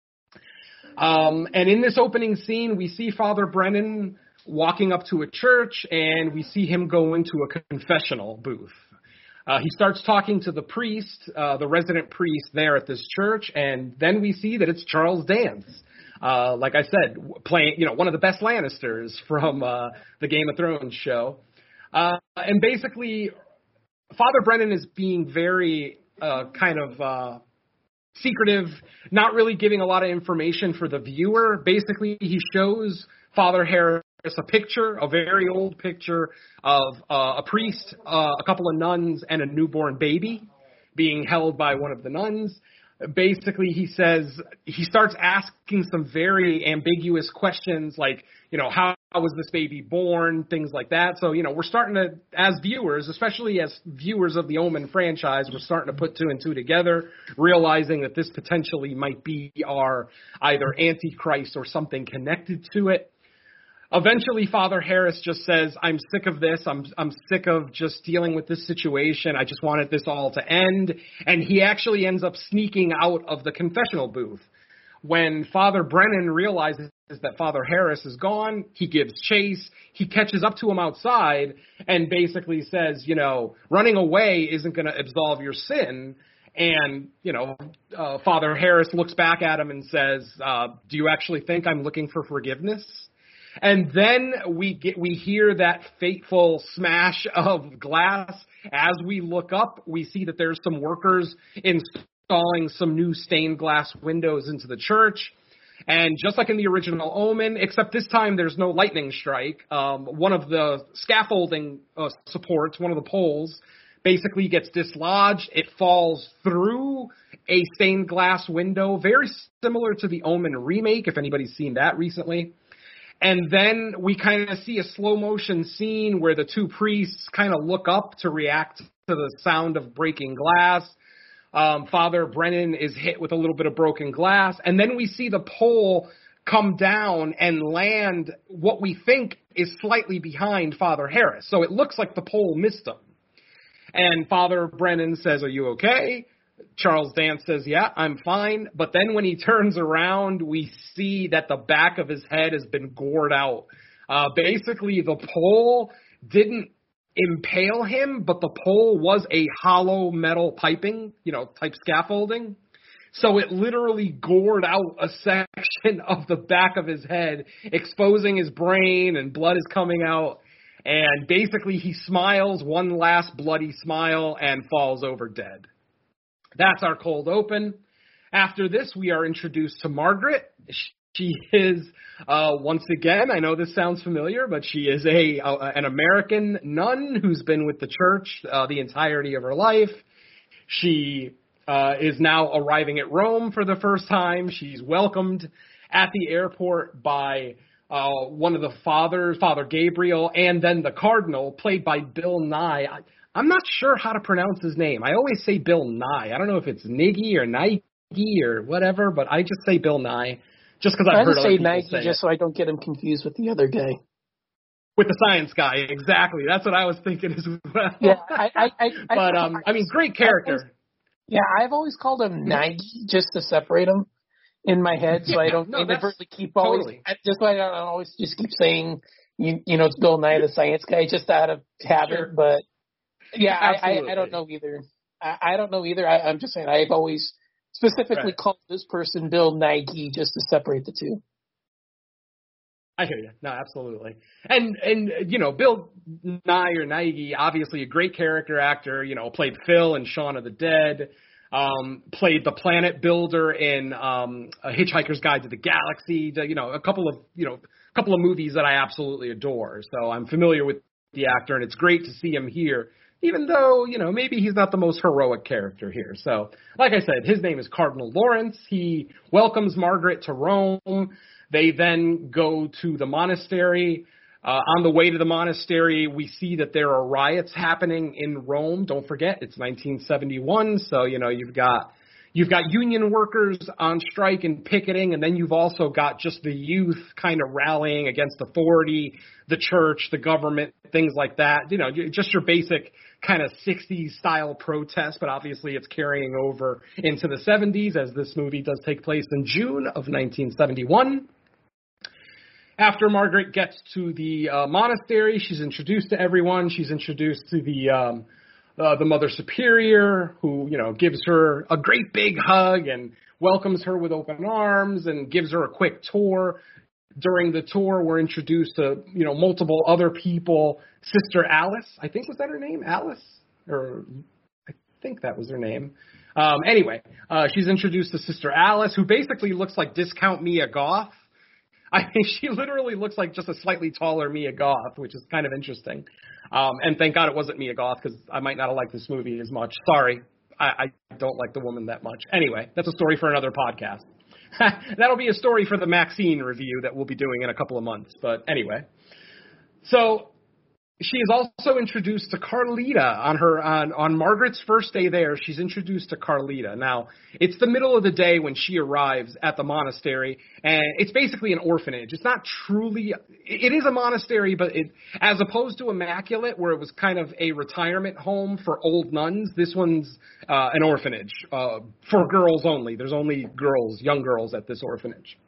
S3: Um, and in this opening scene, we see Father Brennan walking up to a church, and we see him go into a confessional booth. Uh, he starts talking to the priest, uh, the resident priest there at this church, and then we see that it's Charles Dance. Uh, like I said, playing, you know, one of the best Lannisters from uh, the Game of Thrones show. Uh, and basically, Father Brennan is being very uh, kind of uh, secretive, not really giving a lot of information for the viewer. Basically, he shows Father Harris a picture, a very old picture of uh, a priest, uh, a couple of nuns, and a newborn baby being held by one of the nuns. Basically, he says, he starts asking some very ambiguous questions like, you know, how was this baby born, things like that. So, you know, we're starting to, as viewers, especially as viewers of the Omen franchise, we're starting to put two and two together, realizing that this potentially might be our either Antichrist or something connected to it. Eventually, Father Harris just says, I'm sick of this. I'm I'm sick of just dealing with this situation. I just wanted this all to end. And he actually ends up sneaking out of the confessional booth. When Father Brennan realizes that Father Harris is gone, he gives chase. He catches up to him outside and basically says, you know, running away isn't going to absolve your sin. And, you know, uh, Father Harris looks back at him and says, uh, do you actually think I'm looking for forgiveness? And then we get we hear that fateful smash of glass. As we look up, we see that there's some workers installing some new stained glass windows into the church. And just like in the original Omen, except this time there's no lightning strike, um, one of the scaffolding uh, supports, one of the poles, basically gets dislodged. It falls through a stained glass window, very similar to the Omen remake, if anybody's seen that recently. And then we kind of see a slow motion scene where the two priests kind of look up to react to the sound of breaking glass. Um, Father Brennan is hit with a little bit of broken glass. And then we see the pole come down and land what we think is slightly behind Father Harris. So it looks like the pole missed him. And Father Brennan says, are you okay? Charles Dance says, yeah, I'm fine. But then when he turns around, we see that the back of his head has been gored out. Uh, basically, the pole didn't impale him, but the pole was a hollow metal piping, you know, type scaffolding. So it literally gored out a section of the back of his head, exposing his brain, and blood is coming out. And basically, he smiles one last bloody smile and falls over dead. That's our cold open. After this, we are introduced to Margaret. She is, uh, once again, I know this sounds familiar, but she is a, a an American nun who's been with the church uh, the entirety of her life. She uh, is now arriving at Rome for the first time. She's welcomed at the airport by uh, one of the fathers, Father Gabriel, and then the cardinal, played by Bill Nye. I, I'm not sure how to pronounce his name. I always say Bill Nye. I don't know if it's Niggy or Nike or whatever, but I just say Bill Nye. Just because I've heard other people
S4: Nike,
S3: say
S4: just
S3: it.
S4: so I don't get him confused with the other guy.
S3: With the science guy, exactly. That's what I was thinking as well.
S4: Yeah, I, I, I,
S3: but
S4: I,
S3: um, I mean, great character.
S4: Yeah, I've always called him Nike just to separate him in my head, so I don't
S3: no,
S4: inadvertently keep always.
S3: Totally.
S4: Just why I don't always just keep saying, you, you know, it's Bill Nye, the science guy, just out of habit. Sure. But yeah, I, I, I don't know either. I, I don't know either. I, I'm just saying I've always specifically right. called this person Bill Nighy just to separate the two.
S3: I hear you. No, absolutely. And, and you know, Bill Nye or Nighy, obviously a great character actor, you know, played Phil in Shaun of the Dead, um, played the planet builder in um, A Hitchhiker's Guide to the Galaxy, you know, a couple of, you know, a couple of movies that I absolutely adore. So I'm familiar with the actor, and it's great to see him here, even though, you know, maybe he's not the most heroic character here. So, like I said, his name is Cardinal Lawrence. He welcomes Margaret to Rome. They then go to the monastery. Uh, on the way to the monastery, we see that there are riots happening in Rome. Don't forget, it's nineteen seventy-one, so, you know, you've got you've got union workers on strike and picketing, and then you've also got just the youth kind of rallying against authority, the church, the government, things like that. You know, just your basic kind of sixties style protest, but obviously it's carrying over into the seventies, as this movie does take place in June of nineteen seventy-one. After Margaret gets to the uh, monastery, she's introduced to everyone. She's introduced to the um, uh, the Mother Superior, who, you know, gives her a great big hug and welcomes her with open arms and gives her a quick tour. During the tour, we're introduced to, you know, multiple other people. Sister Alice, I think, was that her name? Alice? Or I think that was her name. Um, anyway, uh, she's introduced to Sister Alice, who basically looks like discount Mia Goth. I mean, she literally looks like just a slightly taller Mia Goth, which is kind of interesting. Um, and thank God it wasn't Mia Goth, because I might not have liked this movie as much. Sorry, I, I don't like the woman that much. Anyway, that's a story for another podcast. That'll be a story for the Maxine review that we'll be doing in a couple of months. But anyway, so she is also introduced to Carlita on her on, on Margaret's first day there. She's introduced to Carlita. Now, it's the middle of the day when she arrives at the monastery, and it's basically an orphanage. It's not truly – it is a monastery, but it, as opposed to Immaculate, where it was kind of a retirement home for old nuns, this one's uh, an orphanage uh, for girls only. There's only girls, young girls at this orphanage.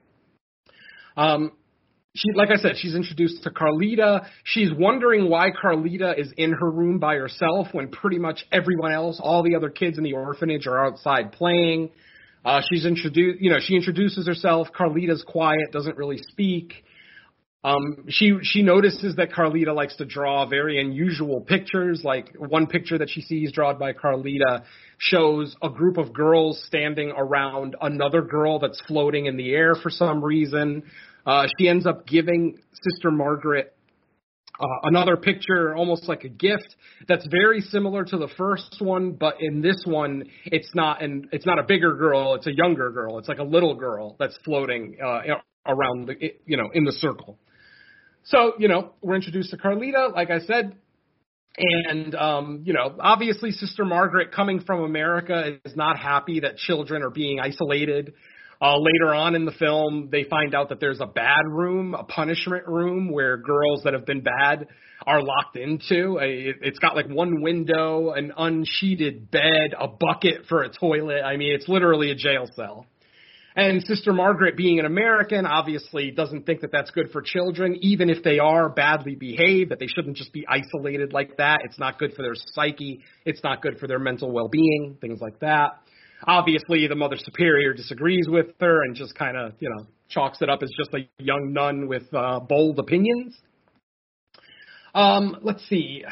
S3: Um She, like I said, she's introduced to Carlita. She's wondering why Carlita is in her room by herself when pretty much everyone else, all the other kids in the orphanage, are outside playing. Uh, she's introduced, you know, she introduces herself. Carlita's quiet, doesn't really speak. Um, she she notices that Carlita likes to draw very unusual pictures. Like one picture that she sees drawn by Carlita shows a group of girls standing around another girl that's floating in the air for some reason. Uh, she ends up giving Sister Margaret uh, another picture, almost like a gift, that's very similar to the first one, but in this one, it's not an it's not a bigger girl, it's a younger girl. It's like a little girl that's floating uh, around, the, you know, in the circle. So, you know, we're introduced to Carlita, like I said, and, um, you know, obviously Sister Margaret, coming from America, is not happy that children are being isolated. Uh, later on in the film, they find out that there's a bad room, a punishment room, where girls that have been bad are locked into. It, it's got like one window, an unsheeted bed, a bucket for a toilet. I mean, it's literally a jail cell. And Sister Margaret, being an American, obviously doesn't think that that's good for children, even if they are badly behaved, that they shouldn't just be isolated like that. It's not good for their psyche. It's not good for their mental well-being, things like that. Obviously, the Mother Superior disagrees with her and just kind of, you know, chalks it up as just a young nun with uh, bold opinions. Um, let's see.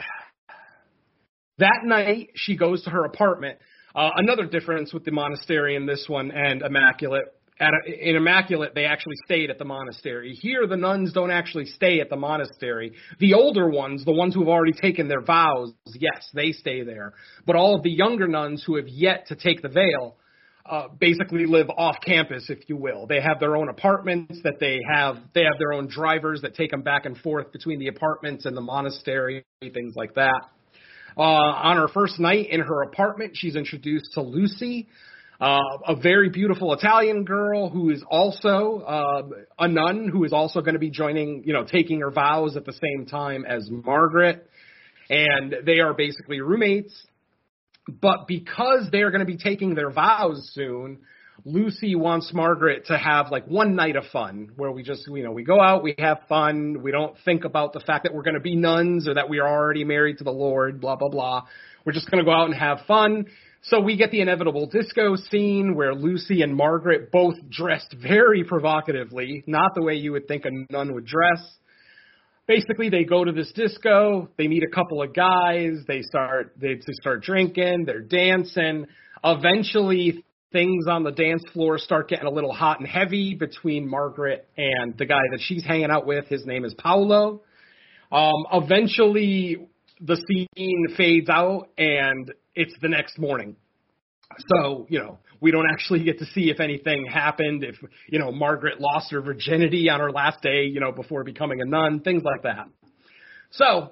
S3: That night, she goes to her apartment. Uh, another difference with the monastery in this one and Immaculate, at a, in Immaculate, they actually stayed at the monastery. Here, the nuns don't actually stay at the monastery. The older ones, the ones who have already taken their vows, yes, they stay there. But all of the younger nuns who have yet to take the veil uh, basically live off campus, if you will. They have their own apartments that they have. They have their own drivers that take them back and forth between the apartments and the monastery, things like that. Uh, on her first night in her apartment, she's introduced to Lucy, Uh, a very beautiful Italian girl who is also uh, a nun, who is also going to be joining, you know, taking her vows at the same time as Margaret. And they are basically roommates. But because they're going to be taking their vows soon, Lucy wants Margaret to have like one night of fun where we just, you know, we go out, we have fun. We don't think about the fact that we're going to be nuns or that we are already married to the Lord, blah, blah, blah. We're just going to go out and have fun. So we get the inevitable disco scene where Lucy and Margaret both dressed very provocatively, not the way you would think a nun would dress. Basically, they go to this disco, they meet a couple of guys, they start they, they start drinking, they're dancing. Eventually, things on the dance floor start getting a little hot and heavy between Margaret and the guy that she's hanging out with. His name is Paolo. Um, eventually, the scene fades out, and it's the next morning. So, you know, we don't actually get to see if anything happened, if, you know, Margaret lost her virginity on her last day, you know, before becoming a nun, things like that. So,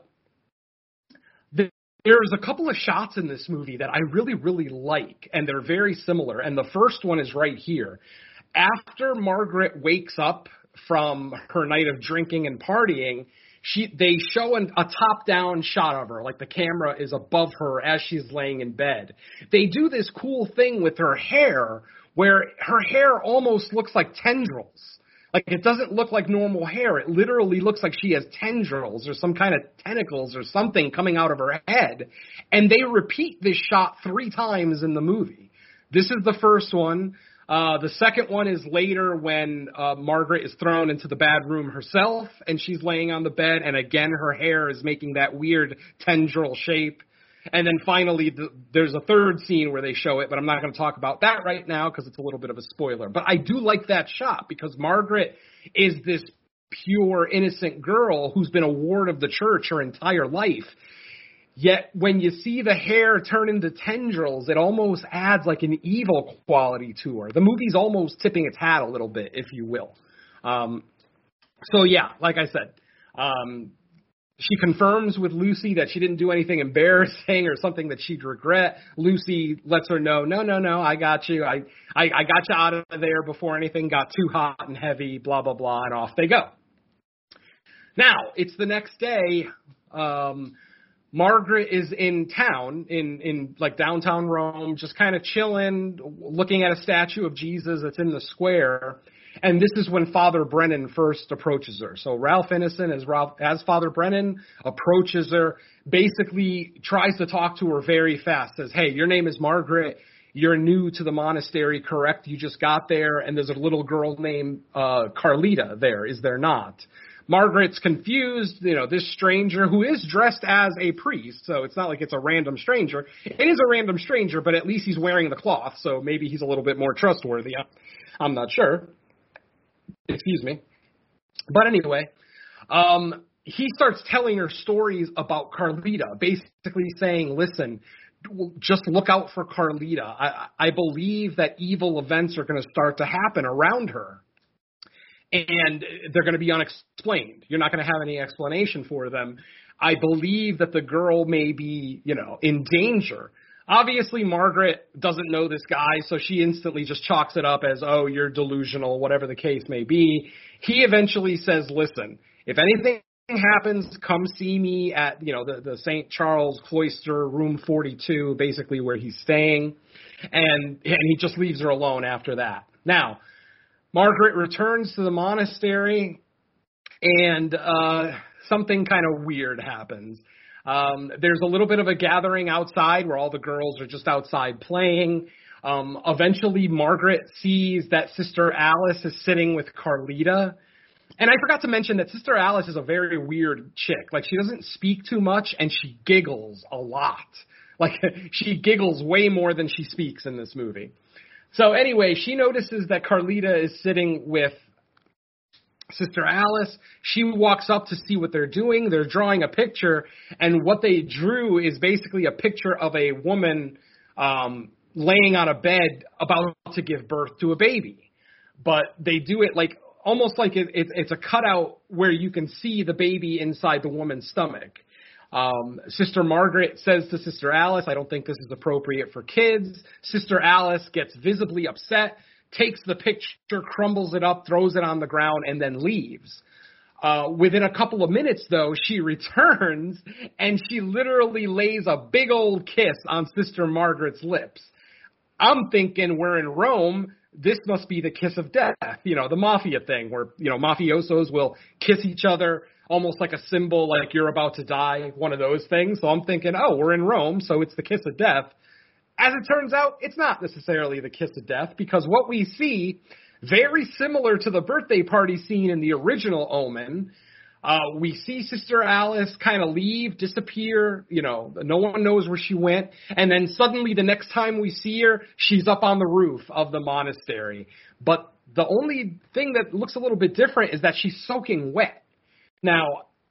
S3: the, there's a couple of shots in this movie that I really, really like, and they're very similar. And the first one is right here. After Margaret wakes up from her night of drinking and partying, She, they show an, a top-down shot of her, like the camera is above her as she's laying in bed. They do this cool thing with her hair where her hair almost looks like tendrils. Like, it doesn't look like normal hair. It literally looks like she has tendrils or some kind of tentacles or something coming out of her head. And they repeat this shot three times in the movie. This is the first one. Uh, the second one is later when uh, Margaret is thrown into the bad room herself, and she's laying on the bed, and again her hair is making that weird tendril shape. And then finally, the, there's a third scene where they show it, but I'm not going to talk about that right now because it's a little bit of a spoiler. But I do like that shot because Margaret is this pure, innocent girl who's been a ward of the church her entire life. Yet when you see the hair turn into tendrils, it almost adds like an evil quality to her. The movie's almost tipping its hat a little bit, if you will. Um, so, yeah, like I said, um, she confirms with Lucy that she didn't do anything embarrassing or something that she'd regret. Lucy lets her know, no, no, no, I got you. I, I, I got you out of there before anything got too hot and heavy, blah, blah, blah, and off they go. Now, it's the next day. Um Margaret is in town, in, in like downtown Rome, just kind of chilling, looking at a statue of Jesus that's in the square. And this is when Father Brennan first approaches her. So Ralph Ineson, as, Ralph, as Father Brennan, approaches her, basically tries to talk to her very fast, says, hey, your name is Margaret. You're new to the monastery, correct? You just got there, and there's a little girl named uh, Carlita there, is there not? Margaret's confused, you know, this stranger who is dressed as a priest, so it's not like it's a random stranger. It is a random stranger, but at least he's wearing the cloth, so maybe he's a little bit more trustworthy. I'm not sure. Excuse me. But anyway, um, he starts telling her stories about Carlita, basically saying, listen, just look out for Carlita. I, I believe that evil events are going to start to happen around her. And they're going to be unexplained. You're not going to have any explanation for them. I believe that the girl may be, you know, in danger. Obviously, Margaret doesn't know this guy, so she instantly just chalks it up as, oh, you're delusional, whatever the case may be. He eventually says, listen, if anything happens, come see me at, you know, the, the Saint Charles Cloister, room forty-two, basically where he's staying. And, and he just leaves her alone after that. Now, Margaret returns to the monastery, and uh, something kind of weird happens. Um, there's a little bit of a gathering outside where all the girls are just outside playing. Um, eventually, Margaret sees that Sister Alice is sitting with Carlita. And I forgot to mention that Sister Alice is a very weird chick. Like, she doesn't speak too much, and she giggles a lot. Like, she giggles way more than she speaks in this movie. So anyway, she notices that Carlita is sitting with Sister Alice. She walks up to see what they're doing. They're drawing a picture, and what they drew is basically a picture of a woman um, laying on a bed about to give birth to a baby. But they do it like almost like it, it, it's a cutout where you can see the baby inside the woman's stomach. Um, Sister Margaret says to Sister Alice, I don't think this is appropriate for kids. Sister Alice gets visibly upset, takes the picture, crumbles it up, throws it on the ground, and then leaves. Uh, within a couple of minutes, though, she returns, and she literally lays a big old kiss on Sister Margaret's lips. I'm thinking we're in Rome. This must be the kiss of death, you know, the mafia thing where, you know, mafiosos will kiss each other almost like a symbol, like you're about to die, one of those things. So I'm thinking, oh, we're in Rome, so it's the kiss of death. As it turns out, it's not necessarily the kiss of death, because what we see, very similar to the birthday party scene in the original Omen, uh, we see Sister Alice kind of leave, disappear, you know, no one knows where she went, and then suddenly the next time we see her, she's up on the roof of the monastery. But the only thing that looks a little bit different is that she's soaking wet. Now,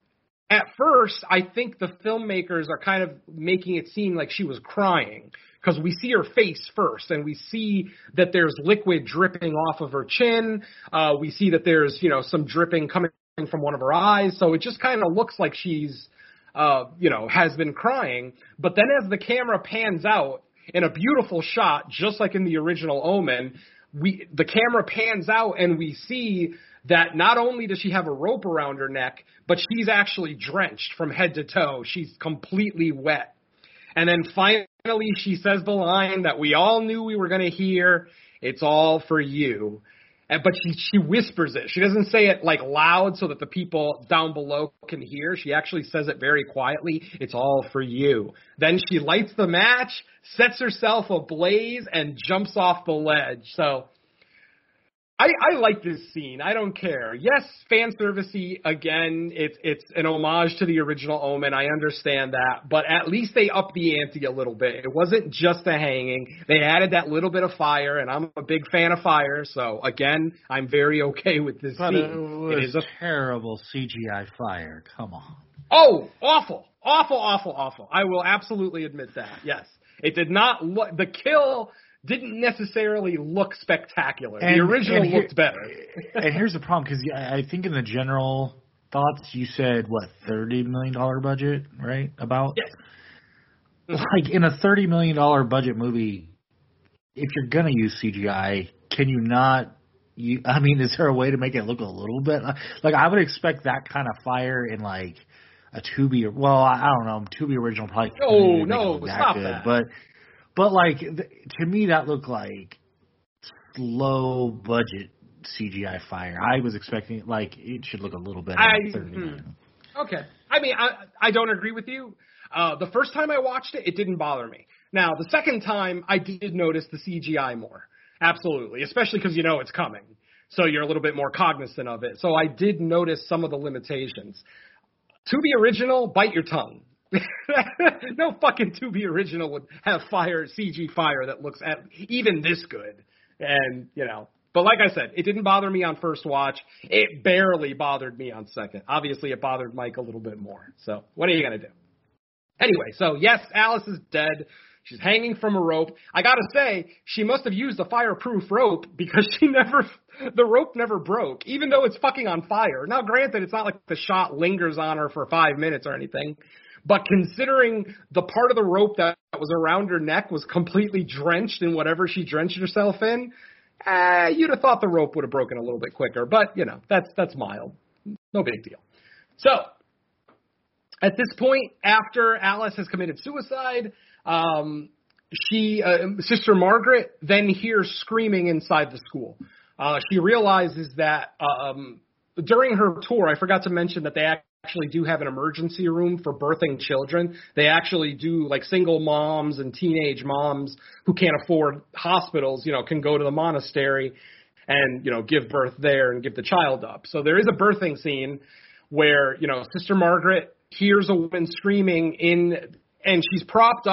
S3: at first, I think the filmmakers are kind of making it seem like she was crying, because we see her face first, and we see that there's liquid dripping off of her chin. Uh, we see that there's, you know, some dripping coming from one of her eyes. So it just kind of looks like she's, uh, you know, has been crying. But then as the camera pans out in a beautiful shot, just like in the original Omen, we the camera pans out and we see that not only does she have a rope around her neck, but she's actually drenched from head to toe. She's completely wet. And then finally she says the line that we all knew we were going to hear, "It's all for you." And, but she, she whispers it. She doesn't say it like loud so that the people down below can hear. She actually says it very quietly. "It's all for you." Then she lights the match, sets herself ablaze, and jumps off the ledge. So I, I like this scene. I don't care. Yes, fan servicey again. It's it's an homage to the original Omen. I understand that, but at least they upped the ante a little bit. It wasn't just a hanging. They added that little bit of fire, and I'm a big fan of fire. So again, I'm very okay with this
S2: but
S3: scene.
S2: It was
S3: it is a
S2: terrible C G I fire. Come on.
S3: Oh, awful, awful, awful, awful. I will absolutely admit that. Yes, it did not look. The kill didn't necessarily look spectacular.
S2: And,
S3: the original
S2: and here,
S3: looked better.
S2: And here's the problem, because I think in the general thoughts you said, what, thirty million dollars budget, right? About?
S3: Yes.
S2: Like, in a thirty million dollars budget movie, if you're going to use C G I, can you not, you, I mean, is there a way to make it look a little bit, like, I would expect that kind of fire in, like, a Tubi, well, I don't know, Tubi original probably.
S3: Oh, no, stop
S2: good,
S3: that.
S2: But, But, like, th- to me, that looked like low budget C G I fire. I was expecting, like, it should look a little better
S3: I,
S2: than thirty million.
S3: Hmm. Okay. I mean, I, I don't agree with you. Uh, the first time I watched it, it didn't bother me. Now, the second time, I did notice the C G I more. Absolutely. Especially because you know it's coming. So you're a little bit more cognizant of it. So I did notice some of the limitations. To be original, bite your tongue. No fucking Tubi original would have fire, C G fire that looks at even this good. And, you know, but like I said, it didn't bother me on first watch. It barely bothered me on second. Obviously, it bothered Mike a little bit more. So what are you going to do? Anyway, so yes, Alice is dead. She's hanging from a rope. I got to say, she must have used a fireproof rope because she never, the rope never broke, even though it's fucking on fire. Now, granted, it's not like the shot lingers on her for five minutes or anything. But considering the part of the rope that was around her neck was completely drenched in whatever she drenched herself in, eh, you'd have thought the rope would have broken a little bit quicker. But, you know, that's that's mild. No big deal. So, at this point, after Alice has committed suicide, um, she, uh, Sister Margaret then hears screaming inside the school. Uh, she realizes that um, during her tour, I forgot to mention that they actually actually do have an emergency room for birthing children. They actually do, like, single moms and teenage moms who can't afford hospitals, you know, can go to the monastery and, you know, give birth there and give the child up. So there is a birthing scene where, you know, Sister Margaret hears a woman screaming in, and she's propped up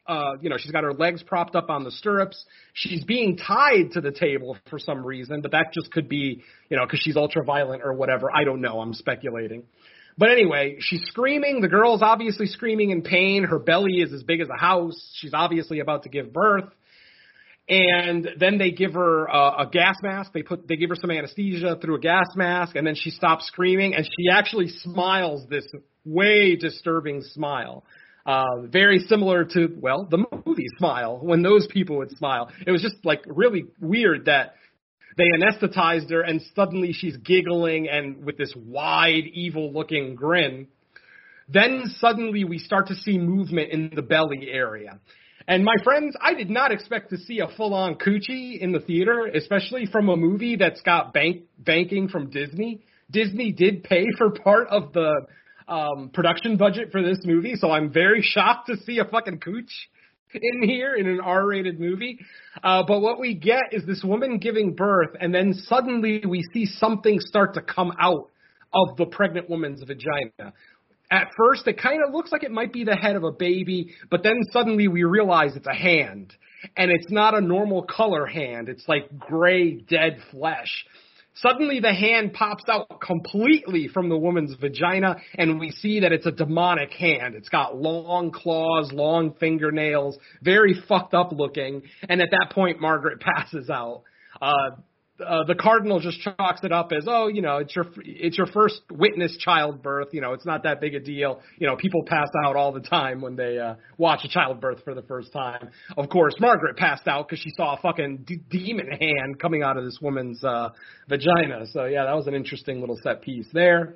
S5: uh, you know, she's got her legs propped up on the stirrups. She's being tied to the table for some reason, but that just could be, you know, because she's ultra violent or whatever. I don't know. I'm speculating. But anyway, she's screaming. The girl's obviously screaming in pain. Her belly is as big as a house. She's obviously about to give birth. And then they give her a, a gas mask. They put they give her some anesthesia through a gas mask, and then she stops screaming, and she actually smiles this way disturbing smile. Uh, very similar to, well, the movie Smile, when those people would smile. It was just, like, really weird that they anesthetized her, and suddenly she's giggling and with this wide, evil-looking grin. Then suddenly we start to see movement in the belly area. And my friends, I did not expect to see a full-on coochie in the theater, especially from a movie that's got bank banking from Disney. Disney did pay for part of the um, production budget for this movie, so I'm very shocked to see a fucking cooch in here in an R-rated movie. Uh, but what we get is this woman giving birth, and then suddenly we see something start to come out of the pregnant woman's vagina. At first, it kind of looks like it might be the head of a baby, but then suddenly we realize it's a hand. And it's not a normal color hand. It's like gray, dead flesh. Suddenly, the hand pops out completely from the woman's vagina, and we see that it's a demonic hand. It's got long claws, long fingernails, very fucked up looking. And at that point, Margaret passes out. Uh, Uh, the cardinal just chalks it up as, oh, you know, it's your it's your first witness childbirth. You know, it's not that big a deal. You know, people pass out all the time when they uh, watch a childbirth for the first time. Of course, Margaret passed out because she saw a fucking d- demon hand coming out of this woman's uh, vagina. So, yeah, that was an interesting little set piece there.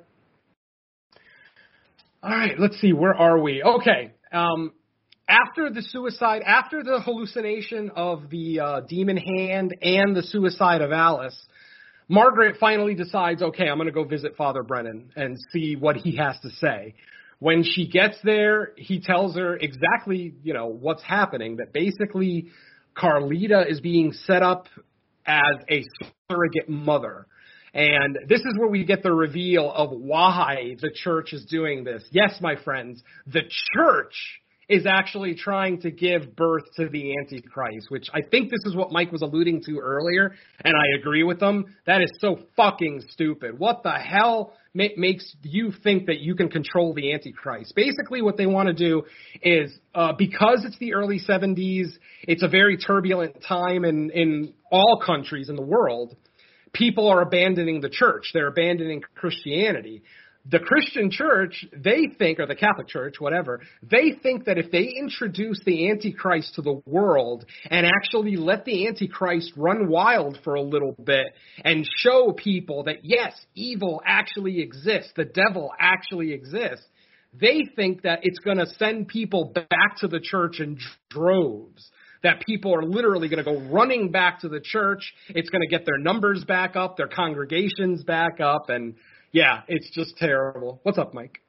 S5: All right, let's see. Where are we? Okay. Um, After the suicide, after the hallucination of the uh, demon hand and the suicide of Alice, Margaret finally decides, okay, I'm going to go visit Father Brennan and see what he has to say. When she gets there, he tells her exactly, you know, what's happening, that basically Carlita is being set up as a surrogate mother. And this is where we get the reveal of why the church is doing this. Yes, my friends, the church is actually trying to give birth to the Antichrist, which I think this is what Mike was alluding to earlier, and I agree with him. That is so fucking stupid. What the hell ma- makes you think that you can control the Antichrist? Basically, what they want to do is, uh, because it's the early seventies, it's a very turbulent time in, in all countries in the world, people are abandoning the church. They're abandoning Christianity. The Christian church, they think, or the Catholic church, whatever, they think that if they introduce the Antichrist to the world and actually let the Antichrist run wild for a little bit and show people that, yes, evil actually exists, the devil actually exists, they think that it's going to send people back to the church in droves. That people are literally going to go running back to the church. It's going to get their numbers back up, their congregations back up, and yeah, it's just terrible. What's up, Mike?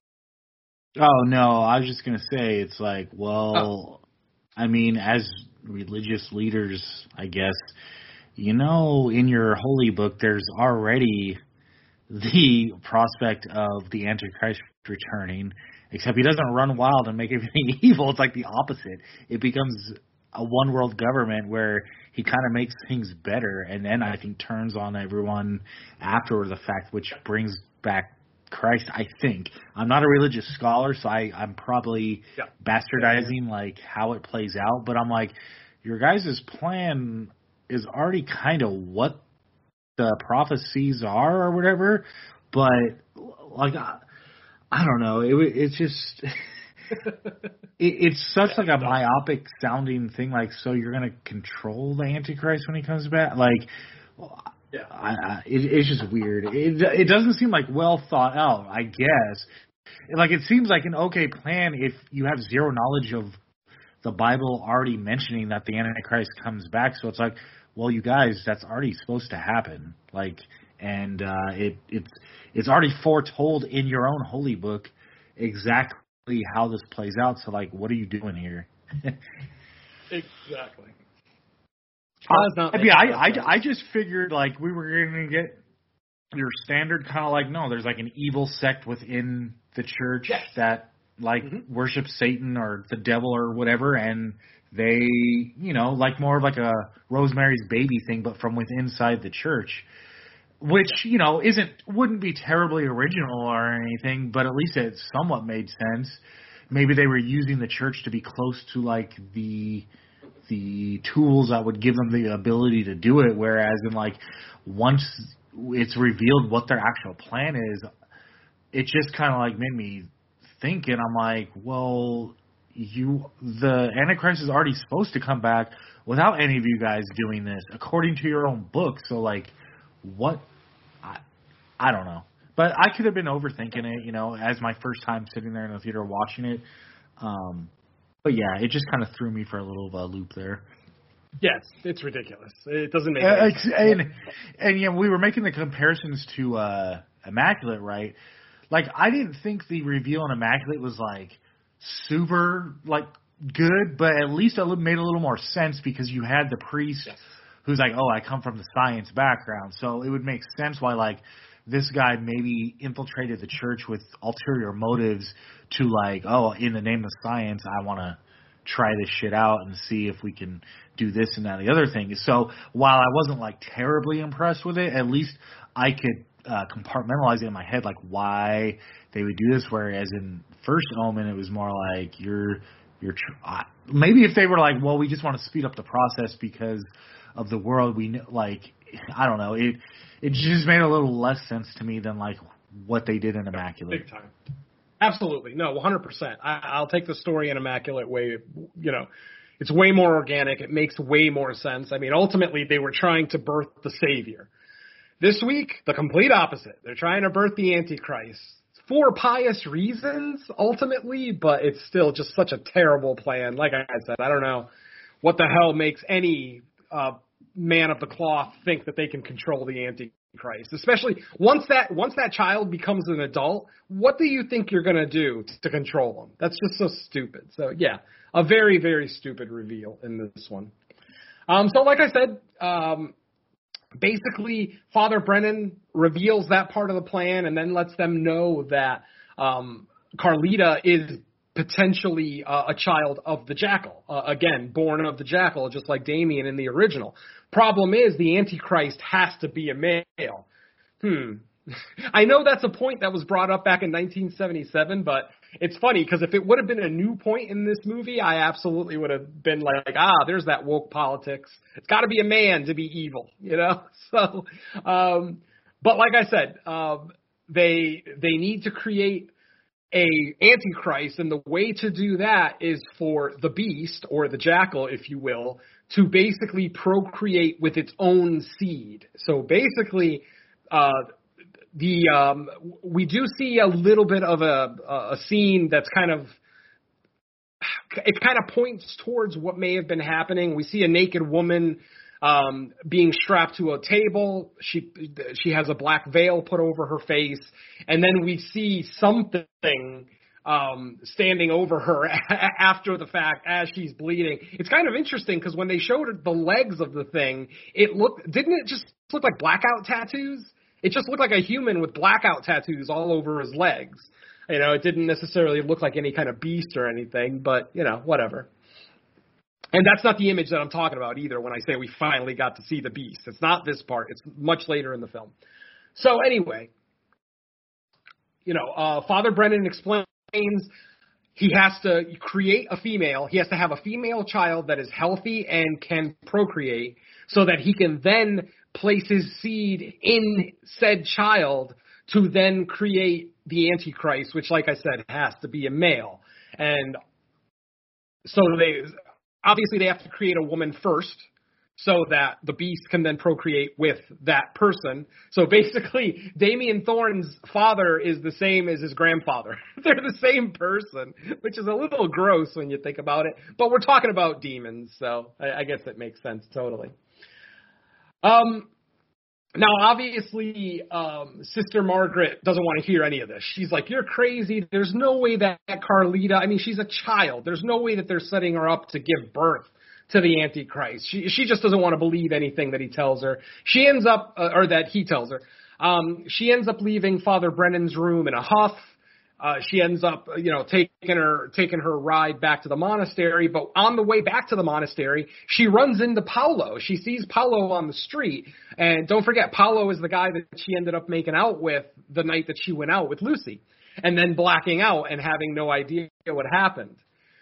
S2: Oh, no, I was just going to say, it's like, well, oh. I mean, as religious leaders, I guess, you know, in your holy book, there's already the prospect of the Antichrist returning, except he doesn't run wild and make everything evil. It's like the opposite. It becomes a one-world government where he kind of makes things better, and then I think turns on everyone after the fact, which brings back Christ, I think. I'm not a religious scholar, so I, I'm probably yeah. bastardizing like how it plays out, but I'm like, your guys' plan is already kind of what the prophecies are or whatever, but like, I, I don't know. It, it's just... it, it's such like a myopic sounding thing. Like, so you're gonna control the Antichrist when he comes back? Like, yeah, I, I, it, it's just weird. It it doesn't seem like well thought out. I guess, like it seems like an okay plan if you have zero knowledge of the Bible already mentioning that the Antichrist comes back. So it's like, well, you guys, that's already supposed to happen. Like, and uh, it it's it's already foretold in your own holy book exactly how this plays out. So, like, what are you doing here?
S5: Exactly.
S2: Uh, yeah, I, I, I just figured, like, we were going to get your standard kind of like, no, there's, like, an evil sect within the church yes. that like
S5: Mm-hmm.
S2: worship Satan or the devil or whatever, and they, you know, like more of like a Rosemary's Baby thing, but from within inside the church, which, you know, isn't wouldn't be terribly original or anything, but at least it somewhat made sense. Maybe they were using the church to be close to like the the tools that would give them the ability to do it, whereas in like once it's revealed what their actual plan is, it just kind of like made me think, and I'm like, well, you the Antichrist is already supposed to come back without any of you guys doing this, according to your own book. So like, what? I I don't know, but I could have been overthinking it, you know, as my first time sitting there in the theater watching it. Um, but yeah, it just kind of threw me for a little of a loop there.
S5: Yes, it's ridiculous. It doesn't make
S2: Uh,
S5: sense.
S2: and, and yeah, we were making the comparisons to uh, Immaculate, right? Like, I didn't think the reveal on Immaculate was like super like good, but at least it made a little more sense because you had the priest
S5: Yes.
S2: who's like, oh, I come from the science background, so it would make sense why like this guy maybe infiltrated the church with ulterior motives to like, oh, in the name of science, I want to try this shit out and see if we can do this and that and the other thing. So while I wasn't like terribly impressed with it, at least I could uh, compartmentalize it in my head like why they would do this. Whereas in First Omen, it was more like you're you're tr- uh, maybe if they were like, well, we just want to speed up the process because of the world we know, like I don't know, it it just made a little less sense to me than like what they did in Immaculate.
S5: Big time. Absolutely. No, one hundred percent. I, I'll take the story in Immaculate way, you know, it's way more organic. It makes way more sense. I mean, ultimately, they were trying to birth the Savior. This week, the complete opposite. They're trying to birth the Antichrist for pious reasons, ultimately, but it's still just such a terrible plan. Like I said, I don't know what the hell makes any uh, man of the cloth think that they can control the Antichrist, especially once that once that child becomes an adult. What do you think you're going to do to control him? That's just so stupid. So yeah, a very, very stupid reveal in this one. Um, so like I said, um, basically Father Brennan reveals that part of the plan and then lets them know that um, Carlita is potentially uh, a child of the Jackal. Uh, again, born of the Jackal, just like Damien in the original. Problem is, the Antichrist has to be a male. Hmm. I know that's a point that was brought up back in nineteen seventy-seven, but it's funny because if it would have been a new point in this movie, I absolutely would have been like, ah, there's that woke politics. It's got to be a man to be evil, you know? So, um, but like I said, um, they they need to create a Antichrist, and the way to do that is for the beast, or the jackal, if you will, to basically procreate with its own seed. So basically, uh, the um, we do see a little bit of a, a scene that's kind of, it kind of points towards what may have been happening. We see a naked woman um, being strapped to a table. She she has a black veil put over her face, and then we see something um, standing over her after the fact as she's bleeding. It's kind of interesting because when they showed the legs of the thing, it looked didn't it just look like blackout tattoos? It just looked like a human with blackout tattoos all over his legs. You know, it didn't necessarily look like any kind of beast or anything, but, you know, whatever. And that's not the image that I'm talking about either when I say we finally got to see the beast. It's not this part. It's much later in the film. So anyway, you know, uh, Father Brennan explains he has to create a female. He has to have a female child that is healthy and can procreate so that he can then place his seed in said child to then create the Antichrist, which, like I said, has to be a male. And so they obviously they have to create a woman first so that the beast can then procreate with that person. So basically, Damien Thorne's father is the same as his grandfather. They're the same person, which is a little gross when you think about it. But we're talking about demons, so I, I guess it makes sense totally. Um, now, obviously, um, Sister Margaret doesn't want to hear any of this. She's like, you're crazy. There's no way that Carlita, I mean, she's a child. There's no way that they're setting her up to give birth to the Antichrist. She she just doesn't want to believe anything that he tells her. She ends up, uh, or that he tells her. Um, she ends up leaving Father Brennan's room in a huff. Uh, she ends up, you know, taking her taking her ride back to the monastery. But on the way back to the monastery, she runs into Paolo. She sees Paolo on the street. And don't forget, Paolo is the guy that she ended up making out with the night that she went out with Lucy. And then blacking out and having no idea what happened.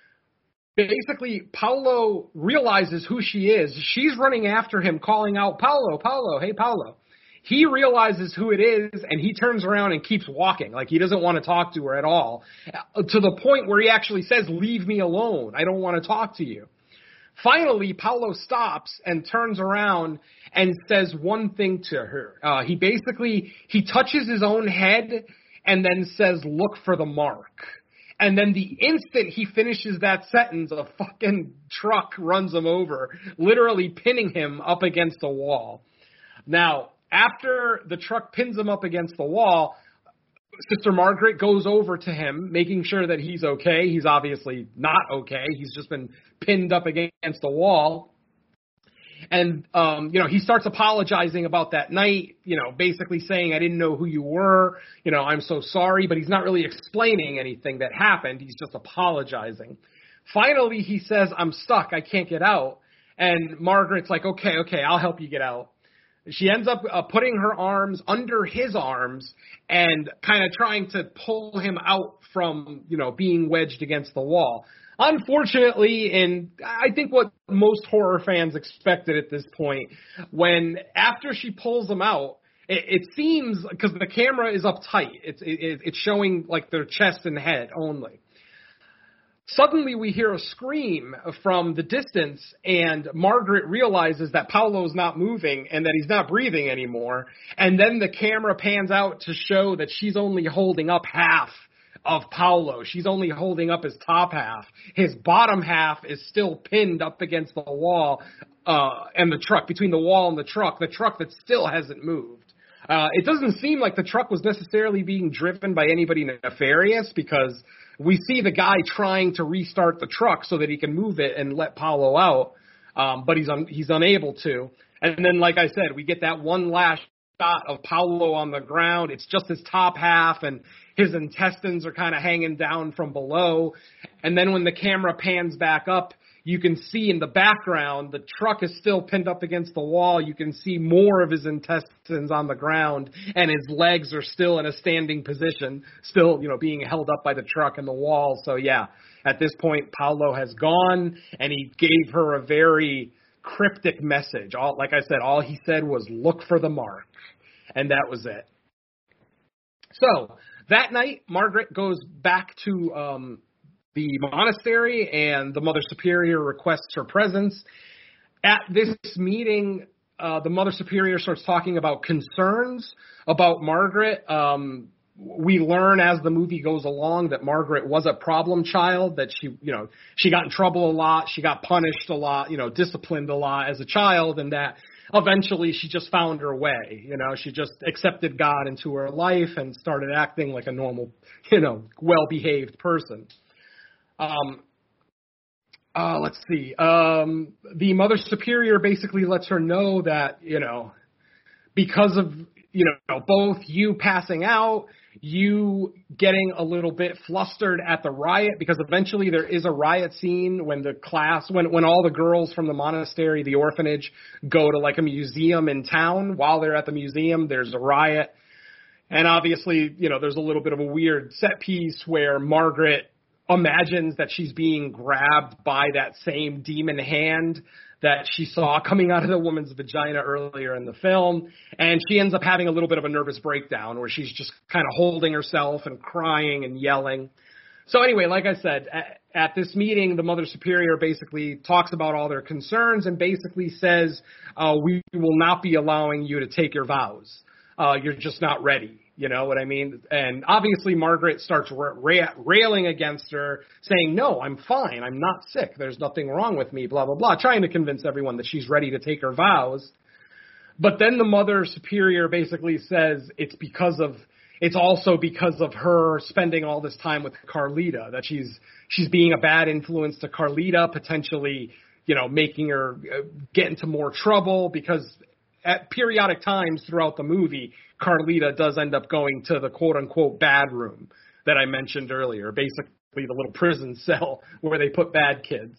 S5: Basically, Paolo realizes who she is. She's running after him, calling out, Paolo, Paolo, hey, Paolo. He realizes who it is, and he turns around and keeps walking. Like, he doesn't want to talk to her at all, to the point where he actually says, leave me alone. I don't want to talk to you. Finally, Paolo stops and turns around and says one thing to her. Uh, he basically, he touches his own head and then says, look for the mark. And then the instant he finishes that sentence, a fucking truck runs him over, literally pinning him up against the wall. Now, after the truck pins him up against the wall, Sister Margaret goes over to him, making sure that he's okay. He's obviously not okay. He's just been pinned up against the wall. And, um, you know, he starts apologizing about that night, you know, basically saying, I didn't know who you were. You know, I'm so sorry. But he's not really explaining anything that happened. He's just apologizing. Finally, he says, I'm stuck. I can't get out. And Margaret's like, okay, okay, I'll help you get out. She ends up uh, putting her arms under his arms and kind of trying to pull him out from, you know, being wedged against the wall. Unfortunately, and I think what most horror fans expected at this point, when after she pulls him out, it, it seems, because the camera is up tight, it's, it, it's showing like their chest and head only. Suddenly we hear a scream from the distance, and Margaret realizes that Paolo's not moving and that he's not breathing anymore. And then the camera pans out to show that she's only holding up half of Paolo. She's only holding up his top half. His bottom half is still pinned up against the wall uh, and the truck, between the wall and the truck, the truck that still hasn't moved. Uh, it doesn't seem like the truck was necessarily being driven by anybody nefarious, because we see the guy trying to restart the truck so that he can move it and let Paolo out, um, but he's un- he's unable to. And then, like I said, we get that one last shot of Paolo on the ground. It's just his top half, and his intestines are kind of hanging down from below. And then when the camera pans back up, you can see in the background, the truck is still pinned up against the wall. You can see more of his intestines on the ground, and his legs are still in a standing position, still, you know, being held up by the truck and the wall. So, yeah, at this point, Paolo has gone, and he gave her a very cryptic message. All, like I said, all he said was, look for the mark, and that was it. So, that night, Margaret goes back to um, the monastery, and the Mother Superior requests her presence. At this meeting, uh, the Mother Superior starts talking about concerns about Margaret. Um, we learn as the movie goes along that Margaret was a problem child, that she, you know, she got in trouble a lot, she got punished a lot, you know, disciplined a lot as a child, and that eventually she just found her way. You know, she just accepted God into her life and started acting like a normal, you know, well-behaved person. Um, uh, let's see. Um, the Mother Superior basically lets her know that, you know, because of, you know, both you passing out, you getting a little bit flustered at the riot, because eventually there is a riot scene when the class, when, when all the girls from the monastery, the orphanage, go to like a museum in town. While they're at the museum, there's a riot. And obviously, you know, there's a little bit of a weird set piece where Margaret imagines that she's being grabbed by that same demon hand that she saw coming out of the woman's vagina earlier in the film. And she ends up having a little bit of a nervous breakdown where she's just kind of holding herself and crying and yelling. So anyway, like I said, at, at this meeting, the Mother Superior basically talks about all their concerns and basically says, uh, we will not be allowing you to take your vows. Uh, you're just not ready. You know what I mean? And obviously Margaret starts ra- ra- railing against her, saying, no, I'm fine. I'm not sick. There's nothing wrong with me, blah, blah, blah, trying to convince everyone that she's ready to take her vows. But then the Mother Superior basically says it's because of, it's also because of her spending all this time with Carlita, that she's, she's being a bad influence to Carlita, potentially, you know, making her get into more trouble, because at periodic times throughout the movie, Carlita does end up going to the quote-unquote bad room. that I mentioned earlier, basically the little prison cell where they put bad kids.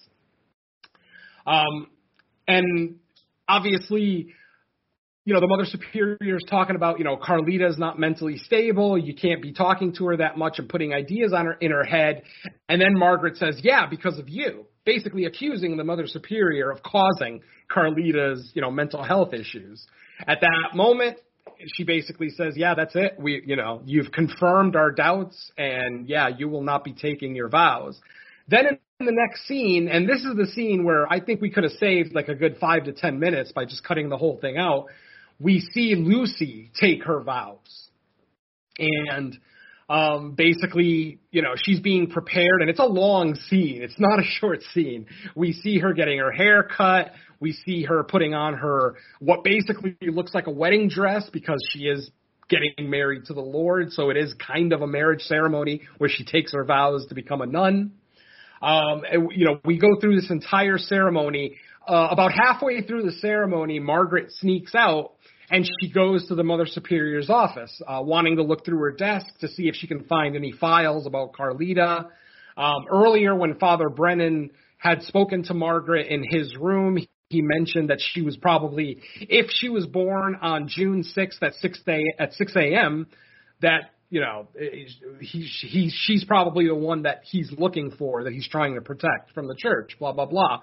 S5: Um, and obviously, you know, the Mother Superior is talking about, you know, Carlita is not mentally stable. You can't be talking to her that much and putting ideas on her in her head. And then Margaret says, yeah, because of you, basically accusing the Mother Superior of causing Carlita's, you know, mental health issues. At that moment, she basically says, yeah, that's it. We, you know, you've confirmed our doubts, and yeah, you will not be taking your vows. Then in the next scene, and this is the scene where I think we could have saved like a good five to ten minutes by just cutting the whole thing out. We see Lucy take her vows. And um, basically, you know, she's being prepared, and it's a long scene. It's not a short scene. We see her getting her hair cut. We see her putting on her what basically looks like a wedding dress because she is getting married to the Lord. So it is kind of a marriage ceremony where she takes her vows to become a nun. Um, and, you know, we go through this entire ceremony. Uh, about halfway through the ceremony, Margaret sneaks out and she goes to the Mother Superior's office, uh, wanting to look through her desk to see if she can find any files about Carlita. Um, earlier, when Father Brennan had spoken to Margaret in his room, he mentioned that she was probably, if she was born on June sixth at six a.m., that, you know, he, he, she's probably the one that he's looking for, that he's trying to protect from the church, blah, blah, blah.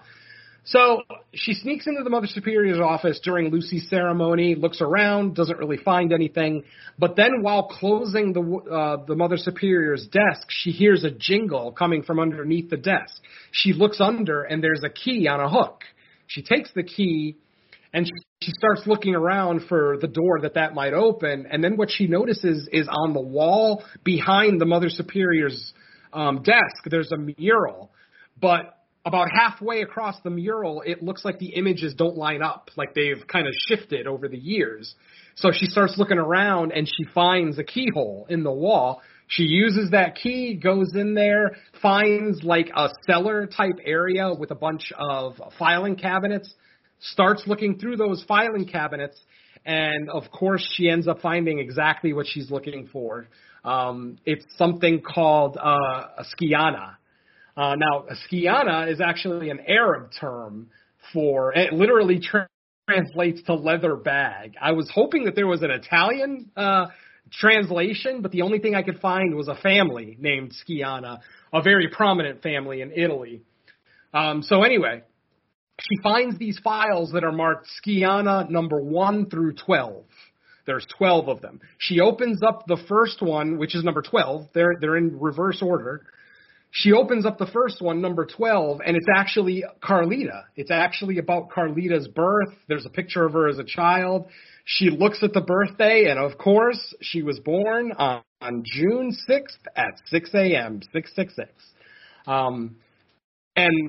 S5: So she sneaks into the Mother Superior's office during Lucy's ceremony, looks around, doesn't really find anything. But then while closing the uh, the Mother Superior's desk, she hears a jingle coming from underneath the desk. She looks under, and there's a key on a hook. She takes the key, and she, she starts looking around for the door that that might open. And then what she notices is on the wall behind the Mother Superior's um, desk, there's a mural. But about halfway across the mural, it looks like the images don't line up, like they've kind of shifted over the years. So she starts looking around, and she finds a keyhole in the wall. She uses that key, goes in there, finds like a cellar-type area with a bunch of filing cabinets, starts looking through those filing cabinets, and, of course, she ends up finding exactly what she's looking for. Um, it's something called uh, a skiana. Uh, now, a skiana is actually an Arab term for, it literally tra- translates to leather bag. I was hoping that there was an Italian uh, translation, but the only thing I could find was a family named Skiana, a very prominent family in Italy. Um, so anyway, she finds these files that are marked Skiana number one through twelve. There's twelve of them. She opens up the first one, which is number twelve. They're, they're in reverse order. She opens up the first one, number twelve, and it's actually Carlita. It's actually about Carlita's birth. There's a picture of her as a child. She looks at the birthday, and of course, she was born on, on June sixth at six a.m., six six six. Um, and,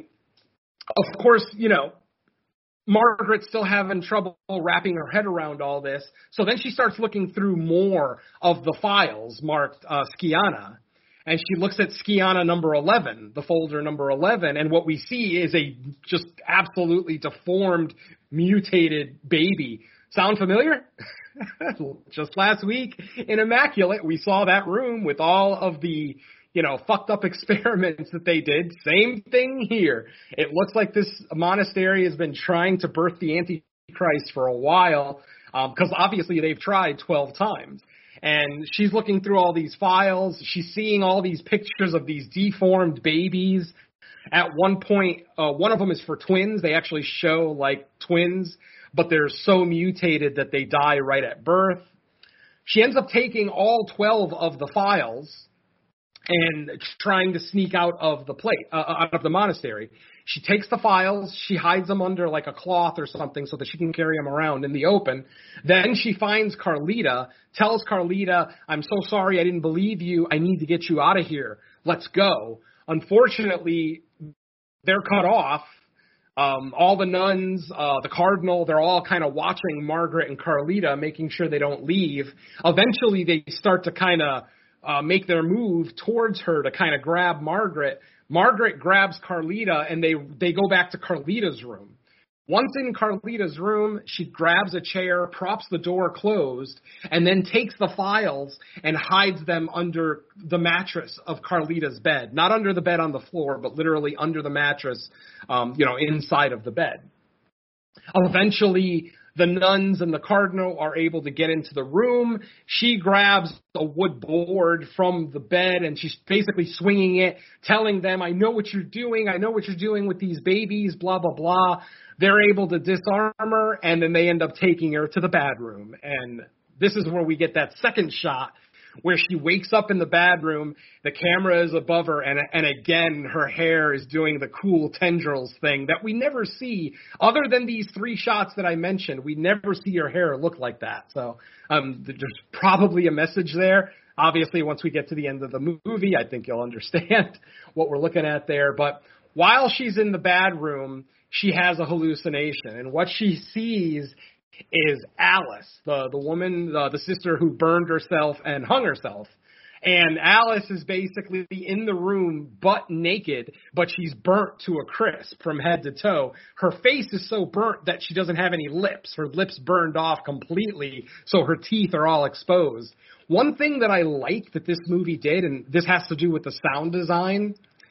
S5: of course, you know, Margaret's still having trouble wrapping her head around all this. So then she starts looking through more of the files marked uh, Skiana. And she looks at Skiana number eleven, the folder number eleven, and what we see is a just absolutely deformed, mutated baby. Sound familiar? Just last week in Immaculate, we saw that room with all of the, you know, fucked up experiments that they did. Same thing here. It looks like this monastery has been trying to birth the Antichrist for a while, because um, obviously they've tried twelve times. And she's looking through all these files. She's seeing all these pictures of these deformed babies. At one point, uh, one of them is for twins. They actually show like twins, but they're so mutated that they die right at birth. She ends up taking all twelve of the files and trying to sneak out of the plate, uh, out of the monastery. She takes the files, she hides them under like a cloth or something so that she can carry them around in the open. Then she finds Carlita, tells Carlita, I'm so sorry, I didn't believe you. I need to get you out of here. Let's go. Unfortunately, they're cut off. Um, all the nuns, uh, the cardinal, they're all kind of watching Margaret and Carlita, making sure they don't leave. Eventually, they start to kind of uh, make their move towards her to kind of grab Margaret. Margaret grabs Carlita, and they they go back to Carlita's room. Once in Carlita's room, she grabs a chair, props the door closed, and then takes the files and hides them under the mattress of Carlita's bed. Not under the bed on the floor, but literally under the mattress, um, you know, inside of the bed. Eventually, the nuns and the cardinal are able to get into the room. She grabs a wood board from the bed and she's basically swinging it, telling them, I know what you're doing. I know what you're doing with these babies, blah, blah, blah. They're able to disarm her, and then they end up taking her to the bad room. And this is where we get that second shot where she wakes up in the bad room, the camera is above her, and and again, her hair is doing the cool tendrils thing that we never see, other than these three shots that I mentioned. We never see her hair look like that. So um, there's probably a message there. Obviously, once we get to the end of the movie, I think you'll understand what we're looking at there. But while she's in the bad room, she has a hallucination, and what she sees is Alice, the, the woman, the, the sister who burned herself and hung herself. And Alice is basically in the room butt naked, but she's burnt to a crisp from head to toe. Her face is so burnt that she doesn't have any lips. Her lips burned off completely, so her teeth are all exposed. One thing that I like that this movie did, and this has to do with the sound design,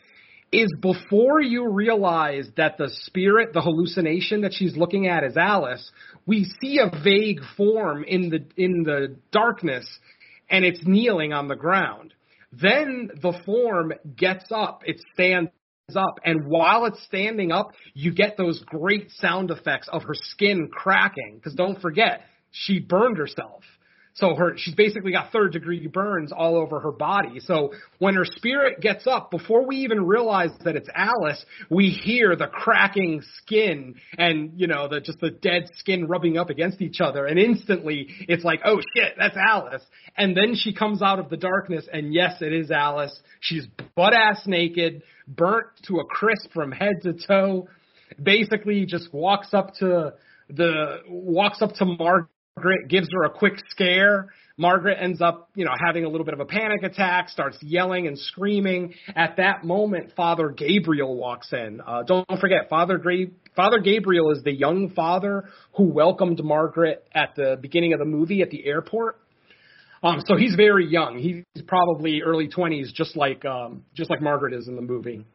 S5: is before you realize that the spirit, the hallucination that she's looking at is Alice, we see a vague form in the in the darkness, and it's kneeling on the ground. Then the form gets up, it stands up, and while it's standing up, you get those great sound effects of her skin cracking, because don't forget, she burned herself. So her, she's basically got third degree burns all over her body. So when her spirit gets up, before we even realize that it's Alice, we hear the cracking skin and, you know, the, just the dead skin rubbing up against each other. And instantly it's like, oh shit, that's Alice. And then she comes out of the darkness, and yes, it is Alice. She's butt ass naked, burnt to a crisp from head to toe. Basically just walks up to the, walks up to Margaret. Margaret gives her a quick scare. Margaret ends up, you know, having a little bit of a panic attack, starts yelling and screaming. At that moment, Father Gabriel walks in. Uh, don't forget, Father, Gra- Father Gabriel is the young father who welcomed Margaret at the beginning of the movie at the airport. Um, so he's very young. He's probably early twenties, just like um, just like Margaret is in the movie.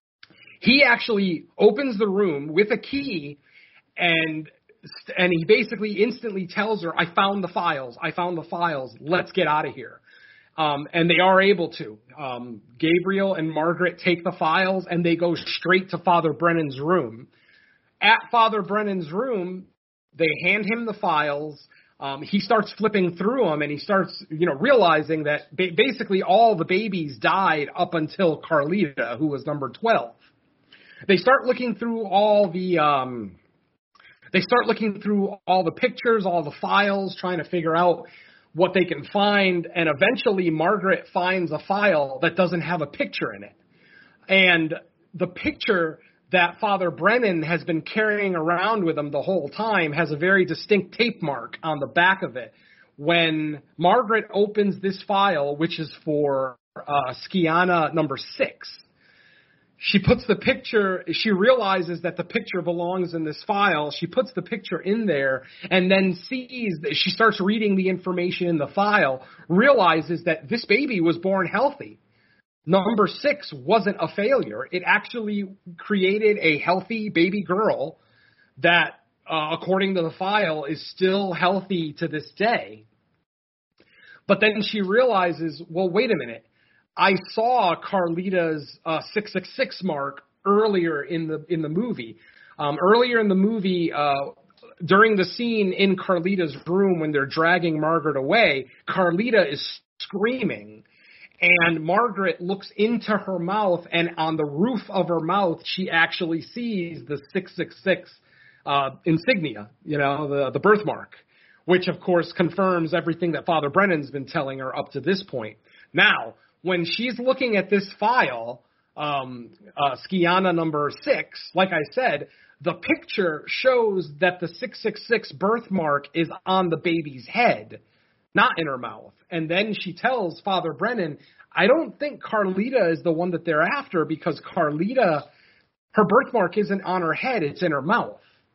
S5: He actually opens the room with a key, and And he basically instantly tells her, I found the files. I found the files. Let's get out of here. Um, and they are able to. Um, Gabriel and Margaret take the files, and they go straight to Father Brennan's room. At Father Brennan's room, they hand him the files. Um, he starts flipping through them, and he starts, you know, realizing that ba- basically all the babies died up until Carlita, who was number twelve. They start looking through all the... Um, They start looking through all the pictures, all the files, trying to figure out what they can find. And eventually Margaret finds a file that doesn't have a picture in it. And the picture that Father Brennan has been carrying around with him the whole time has a very distinct tape mark on the back of it. When Margaret opens this file, which is for uh, Skiana number six, she puts the picture, she realizes that the picture belongs in this file. She puts the picture in there and then sees that she starts reading the information in the file, realizes that this baby was born healthy. Number six wasn't a failure. It actually created a healthy baby girl that, uh, according to the file, is still healthy to this day. But then she realizes, well, wait a minute. I saw Carlita's uh, six six six mark earlier in the in the movie. Um, earlier in the movie, uh, during the scene in Carlita's room when they're dragging Margaret away, Carlita is screaming, and Margaret looks into her mouth, and on the roof of her mouth, she actually sees the six six six uh, insignia, you know, the, the birthmark, which, of course, confirms everything that Father Brennan's been telling her up to this point. Now, when she's looking at this file, um, uh, Skiana number six, like I said, the picture shows that the six six six birthmark is on the baby's head, not in her mouth. And then she tells Father Brennan, I don't think Carlita is the one that they're after, because Carlita, her birthmark isn't on her head, it's in her mouth.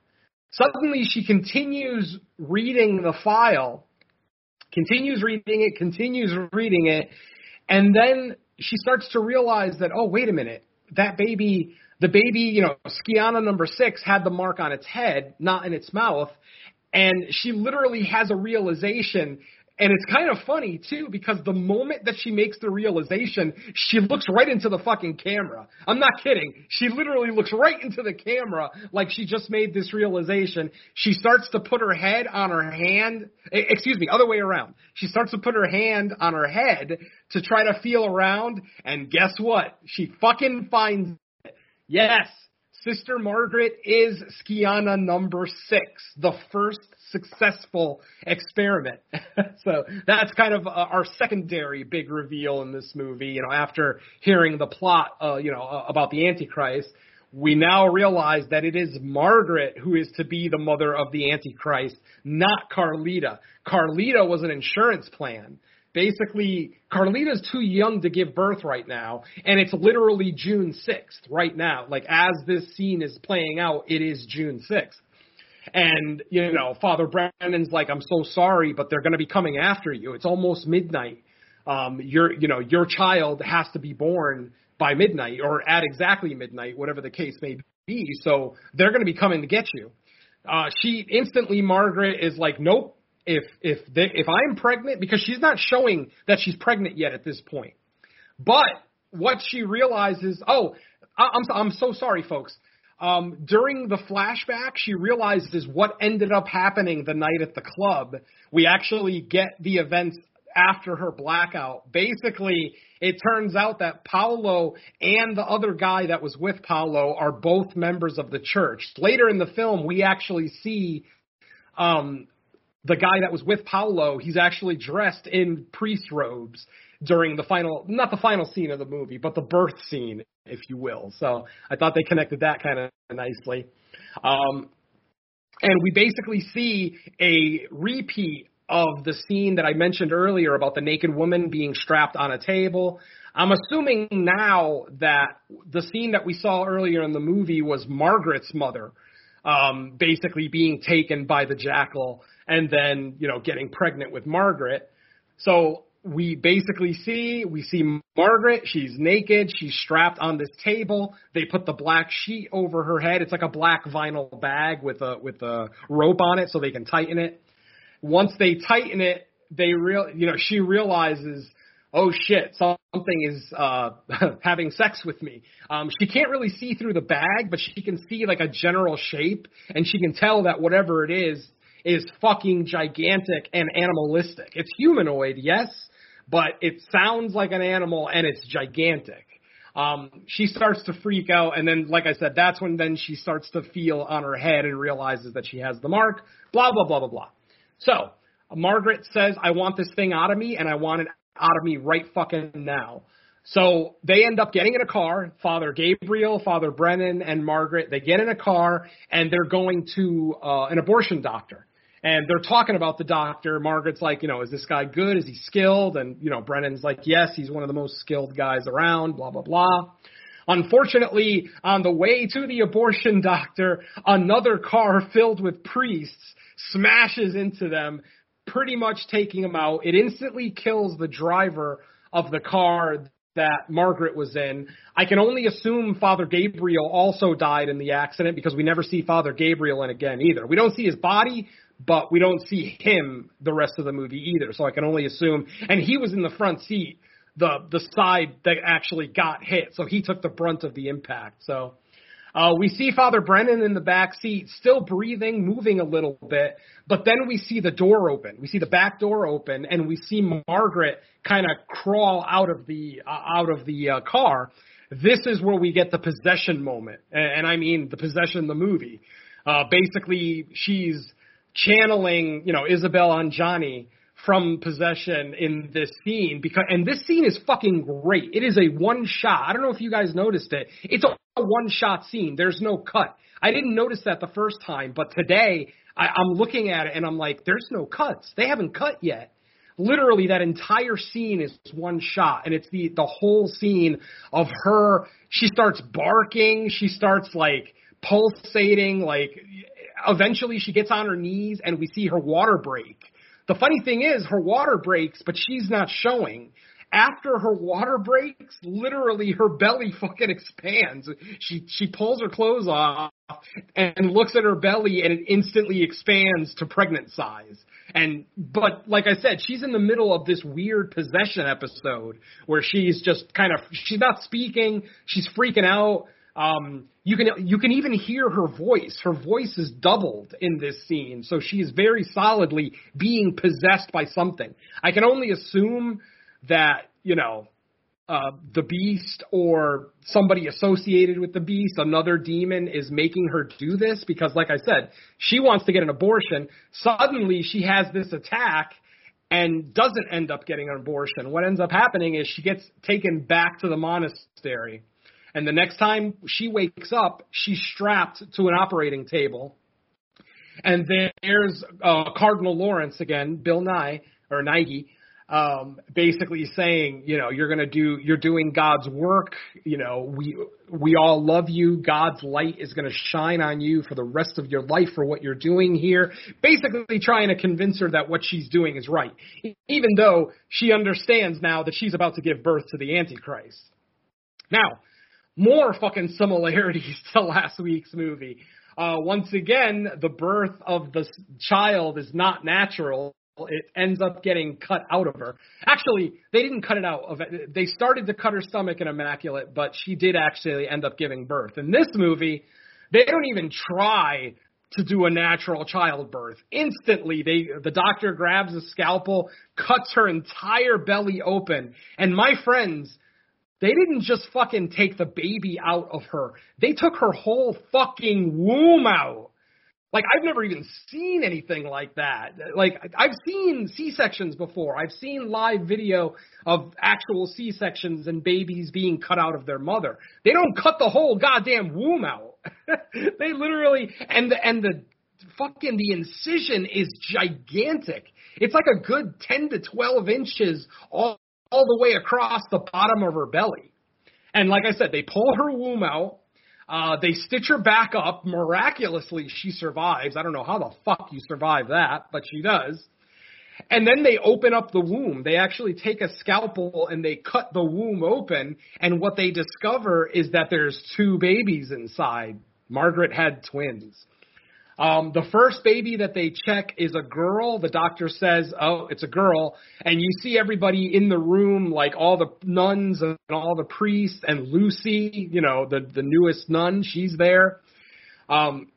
S5: Suddenly she continues reading the file, continues reading it, continues reading it, and then she starts to realize that, oh, wait a minute, that baby, the baby, you know, Skiana number six had the mark on its head, not in its mouth, and she literally has a realization. And it's kind of funny, too, because the moment that she makes the realization, she looks right into the fucking camera. I'm not kidding. She literally looks right into the camera like she just made this realization. She starts to put her head on her hand. Excuse me, other way around. She starts to put her hand on her head to try to feel around. And guess what? She fucking finds it. Yes. Sister Margaret is Skiana number six, the first successful experiment. So that's kind of uh, our secondary big reveal in this movie. You know, after hearing the plot, uh, you know, uh, about the Antichrist, we now realize that it is Margaret who is to be the mother of the Antichrist, not Carlita. Carlita was an insurance plan. Basically, Carlita's too young to give birth right now, and it's literally June sixth right now. Like, as this scene is playing out, it is June sixth. And, you know, Father Brennan's like, I'm so sorry, but they're going to be coming after you. It's almost midnight. Um, your, you know, your child has to be born by midnight or at exactly midnight, whatever the case may be. So they're going to be coming to get you. Uh, she instantly, Margaret is like, nope. If if they, if I'm pregnant, because she's not showing that she's pregnant yet at this point, but what she realizes, oh, I'm I'm so sorry, folks. Um, during the flashback, she realizes what ended up happening the night at the club. We actually get the events after her blackout. Basically, it turns out that Paolo and the other guy that was with Paolo are both members of the church. Later in the film, we actually see um. the guy that was with Paolo, he's actually dressed in priest robes during the final, not the final scene of the movie, but the birth scene, if you will. So I thought they connected that kind of nicely. Um, and we basically see a repeat of the scene that I mentioned earlier about the naked woman being strapped on a table. I'm assuming now that the scene that we saw earlier in the movie was Margaret's mother, um, basically being taken by the jackal and then, you know, getting pregnant with Margaret. So we basically see, we see Margaret, she's naked, she's strapped on this table. They put the black sheet over her head. It's like a black vinyl bag with a, with a rope on it so they can tighten it. Once they tighten it, they real, you know, she realizes, oh shit, something is uh, having sex with me. Um, she can't really see through the bag, but she can see like a general shape, and she can tell that whatever it is is fucking gigantic and animalistic. It's humanoid, yes, but it sounds like an animal and it's gigantic. Um, she starts to freak out, and then, like I said, that's when then she starts to feel on her head and realizes that she has the mark, blah, blah, blah, blah, blah. So Margaret says, I want this thing out of me, and I want it out of me right fucking now. So they end up getting in a car, Father Gabriel, Father Brennan, and Margaret. They get in a car, and they're going to uh, an abortion doctor. And they're talking about the doctor. Margaret's like, you know, is this guy good? Is he skilled? And, you know, Brennan's like, yes, he's one of the most skilled guys around, blah, blah, blah. Unfortunately, on the way to the abortion doctor, another car filled with priests smashes into them, pretty much taking them out. It instantly kills the driver of the car that Margaret was in. I can only assume Father Gabriel also died in the accident because we never see Father Gabriel in again either. We don't see his body, but we don't see him the rest of the movie either. So I can only assume. And he was in the front seat, the the side that actually got hit. So he took the brunt of the impact. So uh, we see Father Brennan in the back seat, still breathing, moving a little bit. But then we see the door open. We see the back door open, and we see Margaret kind of crawl out of the uh, out of the uh, car. This is where we get the possession moment, and, and I mean the possession, the movie. Uh, basically, she's channeling, you know, Isabel Anjani from Possession in this scene, because, and this scene is fucking great. It is a one shot. I don't know if you guys noticed it. It's a one shot scene. There's no cut. I didn't notice that the first time, but today I, I'm looking at it and I'm like, there's no cuts. They haven't cut yet. Literally, that entire scene is one shot, and it's the the whole scene of her. She starts barking. She starts like pulsating, like. eventually she gets on her knees and we see her water break. The funny thing is her water breaks, but she's not showing. After her water breaks, literally her belly fucking expands. She she pulls her clothes off and looks at her belly, and it instantly expands to pregnant size. And but like I said, she's in the middle of this weird possession episode where she's just kind of she's not speaking, she's freaking out. Um, you can you can even hear her voice. Her voice is doubled in this scene, so she is very solidly being possessed by something. I can only assume that, you know, uh, the Beast or somebody associated with the Beast, another demon, is making her do this because, like I said, she wants to get an abortion. Suddenly she has this attack and doesn't end up getting an abortion. What ends up happening is she gets taken back to the monastery. And the next time she wakes up, she's strapped to an operating table. And there's uh, Cardinal Lawrence again, Bill Nye, or Nighy, Um, basically saying, you know, you're going to do, you're doing God's work. You know, we, we all love you. God's light is going to shine on you for the rest of your life for what you're doing here. Basically trying to convince her that what she's doing is right, even though she understands now that she's about to give birth to the Antichrist. Now, more fucking similarities to last week's movie. Uh, once again, the birth of the child is not natural. It ends up getting cut out of her. Actually, they didn't cut it out of it. They started to cut her stomach in Immaculate, but she did actually end up giving birth. In this movie, they don't even try to do a natural childbirth. Instantly, they the doctor grabs a scalpel, cuts her entire belly open. And my friends, they didn't just fucking take the baby out of her. They took her whole fucking womb out. Like, I've never even seen anything like that. Like, I've seen C-sections before. I've seen live video of actual C-sections and babies being cut out of their mother. They don't cut the whole goddamn womb out. They literally, and the, and the fucking, the incision is gigantic. It's like a good ten to twelve inches all, all the way across the bottom of her belly. And like I said, they pull her womb out. Uh, they stitch her back up. Miraculously, she survives. I don't know how the fuck you survive that, but she does. And then they open up the womb. They actually take a scalpel and they cut the womb open. And what they discover is that there's two babies inside. Margaret had twins. Um, the first baby that they check is a girl. The doctor says, oh, it's a girl. And you see everybody in the room, like all the nuns and all the priests and Lucy, you know, the, the newest nun, she's there. Um,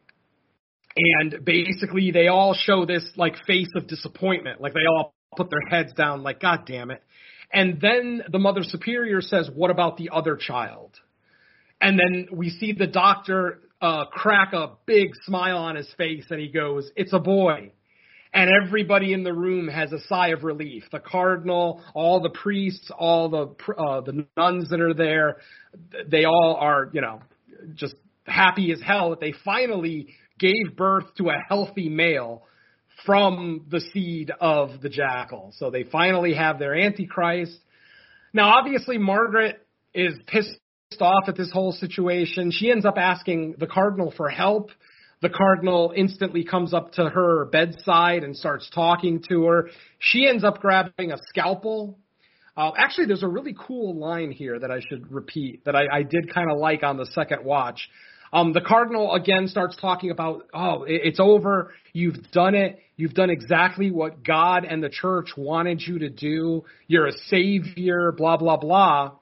S5: and basically they all show this like face of disappointment. Like they all put their heads down like, God damn it. And then the Mother Superior says, what about the other child? And then we see the doctor Uh, crack a big smile on his face, and he goes, it's a boy. And everybody in the room has a sigh of relief. The cardinal, all the priests, all the uh, the nuns that are there, they all are, you know, just happy as hell that they finally gave birth to a healthy male from the seed of the jackal. So they finally have their Antichrist. Now, obviously, Margaret is pissed off at this whole situation. She ends up asking the cardinal for help. The cardinal instantly comes up to her bedside and starts talking to her. She ends up grabbing a scalpel. Uh, actually, there's a really cool line here that I should repeat that I, I did kind of like on the second watch. Um, the cardinal again starts talking about, oh, it, it's over. You've done it. You've done exactly what God and the church wanted you to do. You're a savior, blah, blah, blah.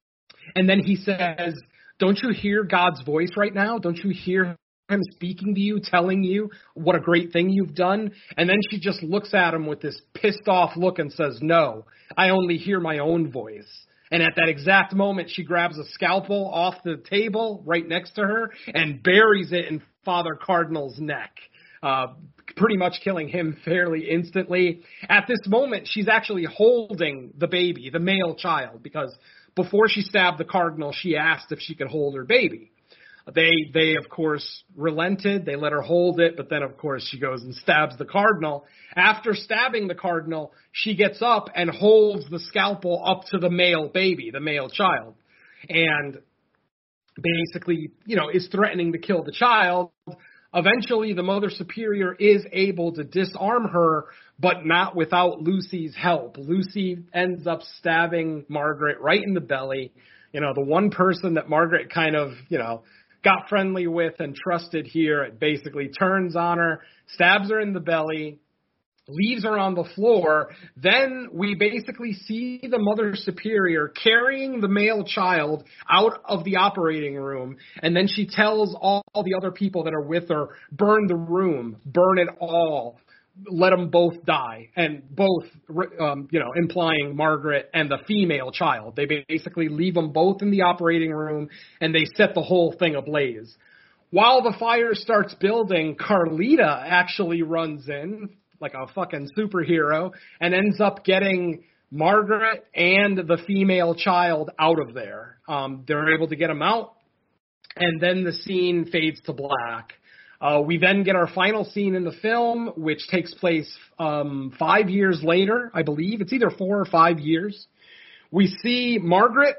S5: And then he says, don't you hear God's voice right now? Don't you hear him speaking to you, telling you what a great thing you've done? And then she just looks at him with this pissed off look and says, no, I only hear my own voice. And at that exact moment, she grabs a scalpel off the table right next to her and buries it in Father Cardinal's neck, uh, pretty much killing him fairly instantly. At this moment, she's actually holding the baby, the male child, because before she stabbed the cardinal, she asked if she could hold her baby. They, they of course, relented. They let her hold it, but then, of course, she goes and stabs the cardinal. After stabbing the cardinal, she gets up and holds the scalpel up to the male baby, the male child, and basically, you know, is threatening to kill the child. eventually the Mother Superior is able to disarm her, but not without Lucy's help. Lucy ends up stabbing Margaret right in the belly. You know, the one person that Margaret kind of, you know, got friendly with and trusted here, it basically turns on her, stabs her in the belly, leaves her on the floor. Then we basically see the Mother Superior carrying the male child out of the operating room, and then she tells all, all the other people that are with her, burn the room, burn it all, let them both die, and both, um, you know, implying Margaret and the female child. They basically leave them both in the operating room, and they set the whole thing ablaze. While the fire starts building, Carlita actually runs in like a fucking superhero and ends up getting Margaret and the female child out of there. Um, they're able to get them out, and then the scene fades to black. Uh, we then get our final scene in the film, which takes place um, five years later, I believe. It's either four or five years. We see Margaret,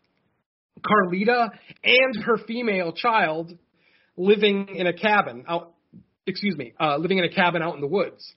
S5: Carlita, and her female child living in a cabin out. Excuse me, uh, living in a cabin out in the woods.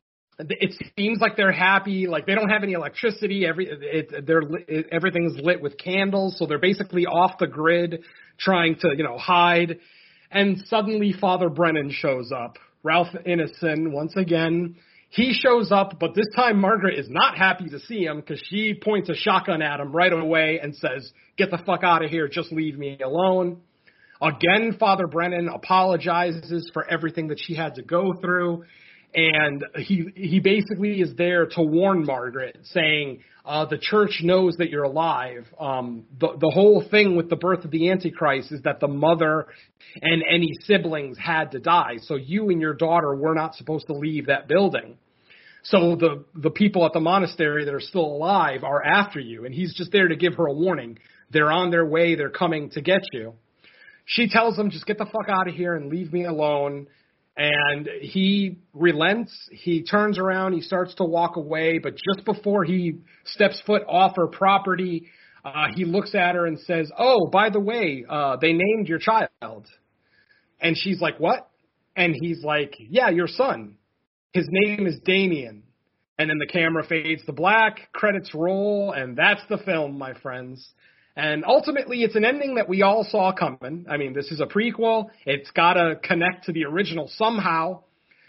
S5: It seems like they're happy, like they don't have any electricity. Every it, they're it, everything's lit with candles, so they're basically off the grid, trying to you know hide. And suddenly Father Brennan shows up. Ralph Ineson, once again, he shows up, but this time Margaret is not happy to see him because she points a shotgun at him right away and says, "Get the fuck out of here, just leave me alone." Again, Father Brennan apologizes for everything that she had to go through. And he he basically is there to warn Margaret, saying, uh, the church knows that you're alive. Um, the, the whole thing with the birth of the Antichrist is that the mother and any siblings had to die. So you and your daughter were not supposed to leave that building. So the, the people at the monastery that are still alive are after you. And he's just there to give her a warning. They're on their way. They're coming to get you. She tells him, just get the fuck out of here and leave me alone. And he relents, he turns around, he starts to walk away, but just before he steps foot off her property, uh, he looks at her and says, "Oh, by the way, uh, they named your child." And she's like, "What?" And he's like, "Yeah, your son. His name is Damien." And then the camera fades to black, credits roll, and that's the film, my friends. And ultimately, it's an ending that we all saw coming. I mean, this is a prequel. It's got to connect to the original somehow.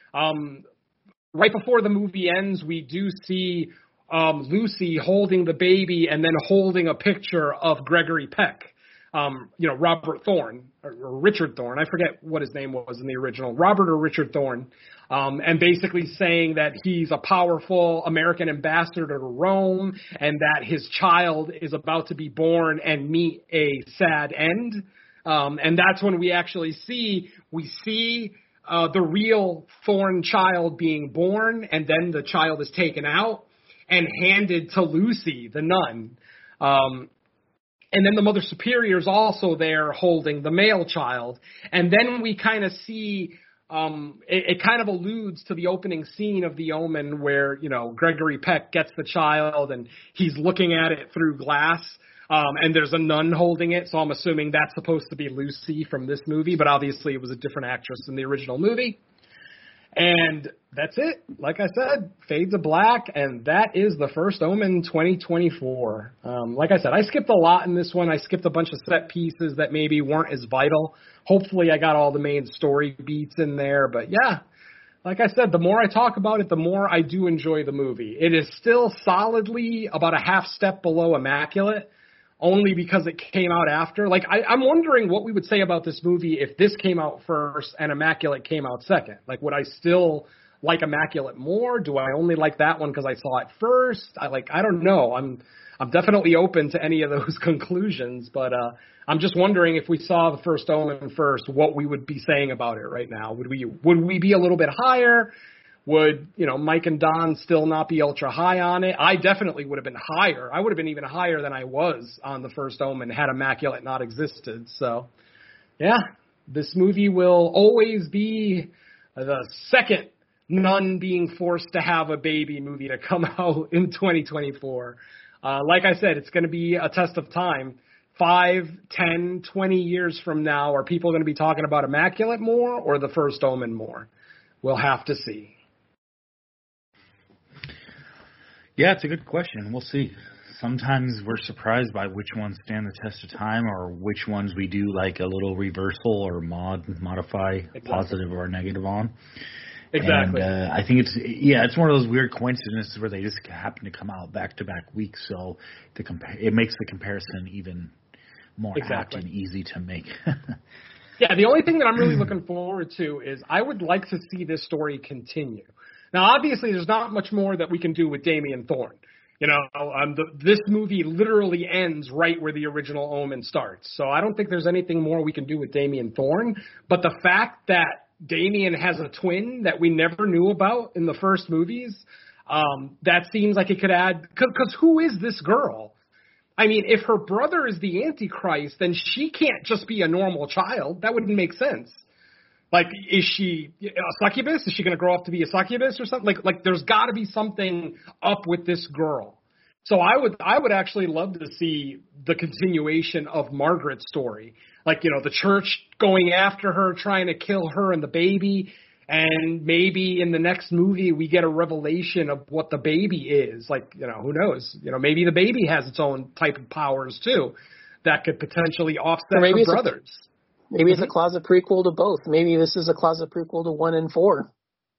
S5: Um, right before the movie ends, we do see um, Lucy holding the baby and then holding a picture of Gregory Peck. Um, you know, Robert Thorne, or, or Richard Thorne. I forget what his name was in the original. Robert or Richard Thorne. Um, and basically saying that he's a powerful American ambassador to Rome and that his child is about to be born and meet a sad end. Um, and that's when we actually see, we see uh, the real Thorne child being born, and then the child is taken out and handed to Lucy, the nun. Um, And then the Mother Superior is also there holding the male child. And then we kind of see, um, it, it kind of alludes to the opening scene of The Omen where, you know, Gregory Peck gets the child and he's looking at it through glass. Um, and there's a nun holding it. So I'm assuming that's supposed to be Lucy from this movie. But obviously it was a different actress in the original movie. And that's it. Like I said, fade to black, and that is The First Omen twenty twenty-four. Um, like I said, I skipped a lot in this one. I skipped a bunch of set pieces that maybe weren't as vital. Hopefully I got all the main story beats in there. But yeah, like I said, the more I talk about it, the more I do enjoy the movie. It is still solidly about a half step below Immaculate, only because it came out after. Like, I, I'm wondering what we would say about this movie if this came out first and Immaculate came out second. Like, would I still like Immaculate more? Do I only like that one because I saw it first? I like, I don't know. I'm I'm definitely open to any of those conclusions, but uh, I'm just wondering if we saw The First Omen first, what we would be saying about it right now. Would we would we be a little bit higher? Would, you know, Mike and Don still not be ultra high on it? I definitely would have been higher. I would have been even higher than I was on The First Omen had Immaculate not existed. So, yeah, this movie will always be the second nun being forced to have a baby movie to come out in twenty twenty-four. Uh, like I said, it's going to be a test of time five, ten, twenty years from now, are people going to be talking about Immaculate more or the first Omen more? We'll have to see.
S2: Yeah, it's a good question. We'll see. Sometimes we're surprised by which ones stand the test of time or which ones we do like a little reversal or mod modify exactly. positive or negative on.
S5: Exactly.
S2: And uh, I think it's, yeah, it's one of those weird coincidences where they just happen to come out back-to-back weeks, so the compa- it makes the comparison even more
S5: exactly.
S2: apt and easy to make.
S5: Yeah, the only thing that I'm really looking forward to is I would like to see this story continue. Now, obviously, there's not much more that we can do with Damien Thorne. You know, um, the, this movie literally ends right where the original Omen starts. So I don't think there's anything more we can do with Damien Thorne. But the fact that Damien has a twin that we never knew about in the first movies, um, that seems like it could add – because who is this girl? I mean, if her brother is the Antichrist, then she can't just be a normal child. That wouldn't make sense. Like, is she a succubus? Is she going to grow up to be a succubus or something? Like, like there's got to be something up with this girl. So I would, I would actually love to see the continuation of Margaret's story. Like, you know, the church going after her, trying to kill her and the baby. And maybe in the next movie we get a revelation of what the baby is. Like, you know, who knows? You know, maybe the baby has its own type of powers too that could potentially offset her brothers.
S4: A, maybe it's a closet prequel to both. Maybe this is a closet prequel to one and four.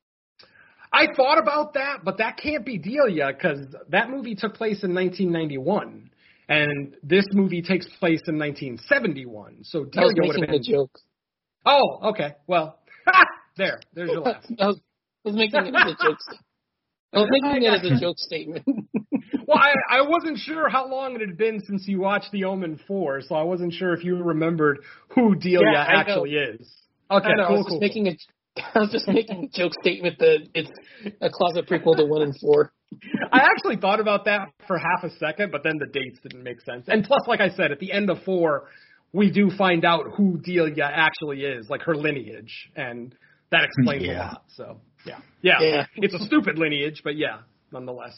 S5: I thought about that, but that can't be Delia because that movie took place in nineteen ninety-one. And this movie takes place in nineteen seventy-one. So Delia would have been
S4: a joke.
S5: Oh, okay. Well, there. There's your laugh.
S4: I was, I was making it as a joke statement. I was making it as a joke statement.
S5: Well, I, I wasn't sure how long it had been since you watched The Omen four, so I wasn't sure if you remembered who Delia
S4: yeah,
S5: actually is. Okay,
S4: I know,
S5: cool,
S4: I was
S5: cool.
S4: Just making a, I was just making a joke statement that it's a closet prequel to one and four.
S5: I actually thought about that for half a second, but then the dates didn't make sense. And plus, like I said, at the end of four, we do find out who Delia actually is, like her lineage, and that explains
S2: yeah.
S5: a lot. So, yeah. yeah. Yeah. It's a stupid lineage, but yeah, nonetheless.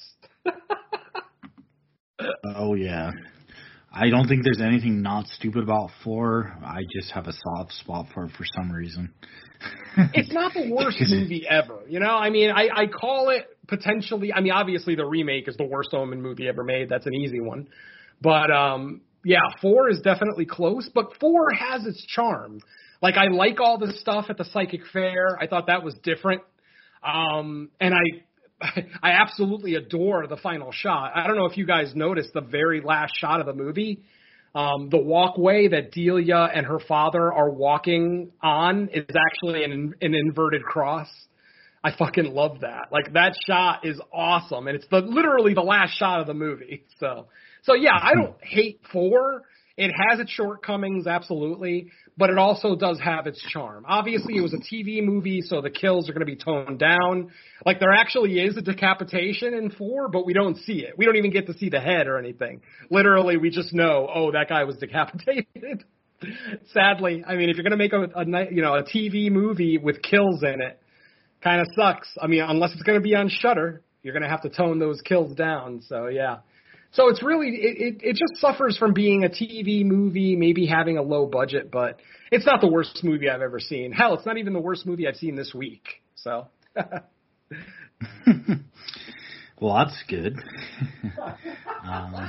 S2: Oh, yeah. I don't think there's anything not stupid about four. I just have a soft spot for it for some reason.
S5: It's not the worst movie ever. You know, I mean, I, I call it potentially, I mean, obviously the remake is the worst Omen movie ever made. That's an easy one. But, um, yeah, four is definitely close, but four has its charm. Like, I like all the stuff at the psychic fair. I thought that was different. Um, and I, I absolutely adore the final shot. I don't know if you guys noticed the very last shot of the movie. Um, the walkway that Delia and her father are walking on is actually an, an inverted cross. I fucking love that. Like, that shot is awesome, and it's the literally the last shot of the movie. So, so yeah, I don't hate four. It has its shortcomings, absolutely, but it also does have its charm. Obviously, it was a T V movie, so the kills are going to be toned down. Like, there actually is a decapitation in four, but we don't see it. We don't even get to see the head or anything. Literally, we just know, oh, that guy was decapitated. Sadly, I mean, if you're going to make a, a you know a T V movie with kills in it, kind of sucks. I mean, unless it's going to be on Shudder, you're going to have to tone those kills down. So, yeah. So it's really, it, it, it just suffers from being a T V movie, maybe having a low budget, but it's not the worst movie I've ever seen. Hell, it's not even the worst movie I've seen this week. So.
S2: Well, that's good. um,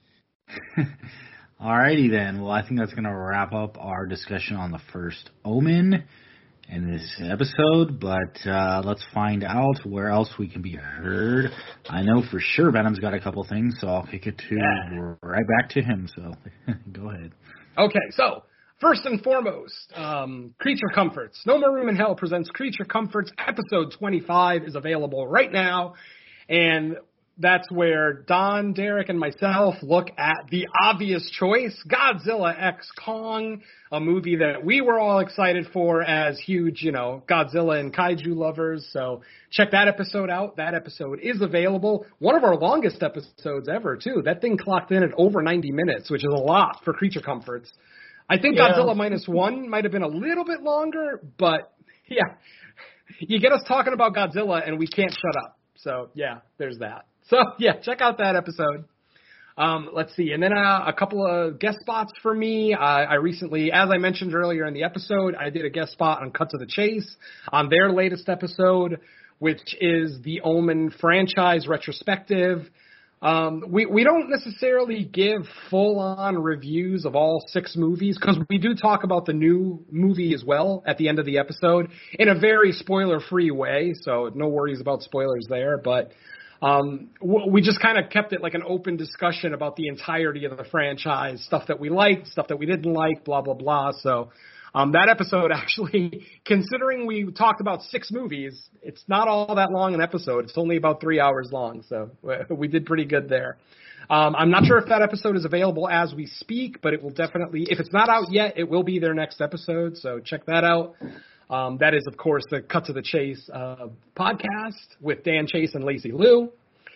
S2: alrighty then. Well, I think that's going to wrap up our discussion on the first Omen in this episode, but uh, let's find out where else we can be heard. I know for sure Venom's got a couple things, so I'll kick it to yeah. right back to him. So go ahead.
S5: Okay, so first and foremost, um, Creature Comforts. No More Room in Hell presents Creature Comforts. Episode twenty-five is available right now, and that's where Don, Derek, and myself look at the obvious choice, Godzilla X Kong, a movie that we were all excited for as huge, you know, Godzilla and kaiju lovers. So check that episode out. That episode is available. One of our longest episodes ever, too. That thing clocked in at over ninety minutes, which is a lot for Creature Comforts. I think yeah. Godzilla Minus One might have been a little bit longer, but, yeah, you get us talking about Godzilla and we can't shut up. So, yeah, there's that. So, yeah, check out that episode. Um, let's see. And then uh, a couple of guest spots for me. Uh, I recently, as I mentioned earlier in the episode, I did a guest spot on Cut to the Chase on their latest episode, which is the Omen franchise retrospective. Um, we, we don't necessarily give full-on reviews of all six movies because we do talk about the new movie as well at the end of the episode in a very spoiler-free way, so no worries about spoilers there. But um, w- we just kind of kept it like an open discussion about the entirety of the franchise, stuff that we liked, stuff that we didn't like, blah, blah, blah. So um, that episode actually, considering we talked about six movies, it's not all that long an episode. It's only about three hours long, so we did pretty good there. Um, I'm not sure if that episode is available as we speak, but it will definitely, if it's not out yet, it will be their next episode, so check that out. Um, that is, of course, the Cut to the Chase uh, podcast with Dan Chase and Lacey Liu.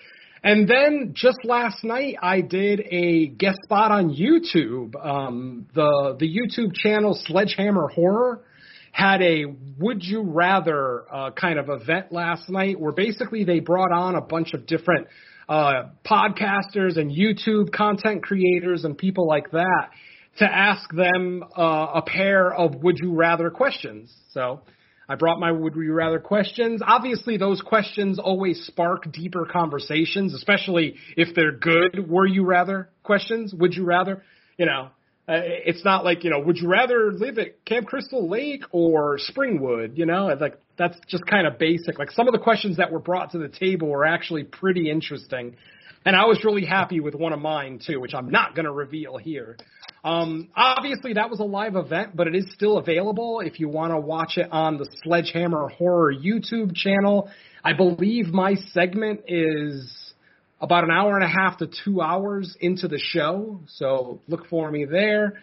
S5: And then just last night, I did a guest spot on YouTube. Um, the the YouTube channel Sledgehammer Horror had a Would You Rather uh, kind of event last night where basically they brought on a bunch of different uh, podcasters and YouTube content creators and people like that to ask them uh, a pair of Would You Rather questions. So I brought my Would You Rather questions. Obviously, those questions always spark deeper conversations, especially if they're good Were You Rather questions. Would you rather? You know, uh, it's not like, you know, would you rather live at Camp Crystal Lake or Springwood? You know, it's like that's just kind of basic. Like some of the questions that were brought to the table were actually pretty interesting. And I was really happy with one of mine, too, which I'm not going to reveal here. Um, obviously, that was a live event, but it is still available if you want to watch it on the Sledgehammer Horror YouTube channel. I believe my segment is about an hour and a half to two hours into the show, so look for me there.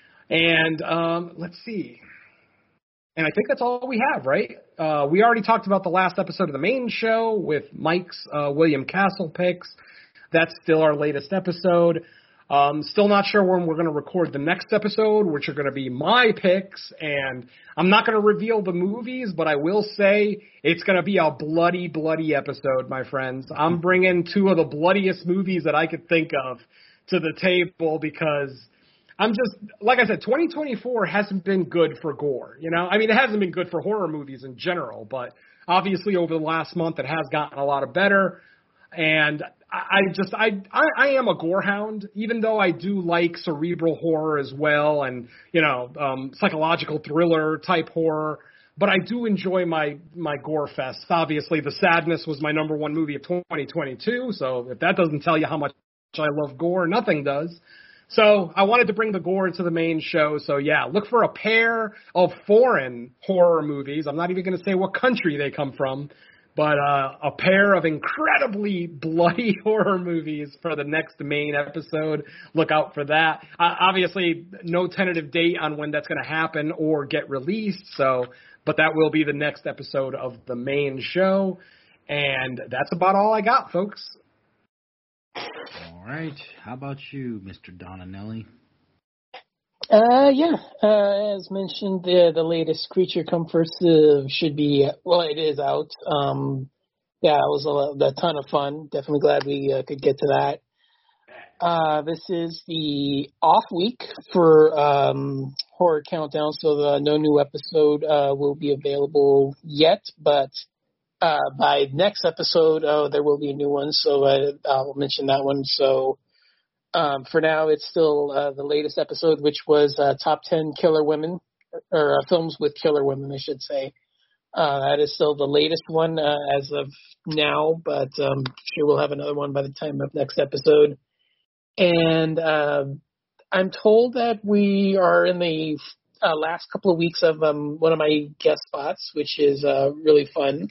S5: And um, let's see. And I think that's all we have, right? Uh, we already talked about the last episode of the main show with Mike's uh, William Castle picks. That's still our latest episode. Um, still not sure when we're going to record the next episode, which are going to be my picks. And I'm not going to reveal the movies, but I will say it's going to be a bloody, bloody episode, my friends. I'm bringing two of the bloodiest movies that I could think of to the table because I'm just, like I said, twenty twenty-four hasn't been good for gore. You know, I mean, it hasn't been good for horror movies in general, but obviously over the last month it has gotten a lot of better. And I just, I, I, I am a gore hound, even though I do like cerebral horror as well and, you know, um, psychological thriller type horror. But I do enjoy my, my gore fest. Obviously, The Sadness was my number one movie of twenty twenty-two. So if that doesn't tell you how much I love gore, nothing does. So I wanted to bring the gore into the main show. So, yeah, look for a pair of foreign horror movies. I'm not even going to say what country they come from. But uh, a pair of incredibly bloody horror movies for the next main episode. Look out for that. Uh, obviously, no tentative date on when that's going to happen or get released. So, but that will be the next episode of the main show. And that's about all I got, folks.
S2: All right. How about you, Mister Donanelli?
S4: Uh, yeah. Uh, as mentioned, the the latest Creature Comforts uh, should be, well, it is out. Um, yeah, it was a, a ton of fun. Definitely glad we uh, could get to that. Uh, this is the off week for um, Horror Countdown, so the no new episode uh, will be available yet, but uh, by next episode, uh, there will be a new one, so uh, I'll mention that one. So. Um, for now, it's still uh, the latest episode, which was uh, top ten killer women, or uh, films with killer women, I should say. Uh, that is still the latest one uh, as of now, but um, sure we'll have another one by the time of next episode. And uh, I'm told that we are in the uh, last couple of weeks of um, one of my guest spots, which is uh, really fun.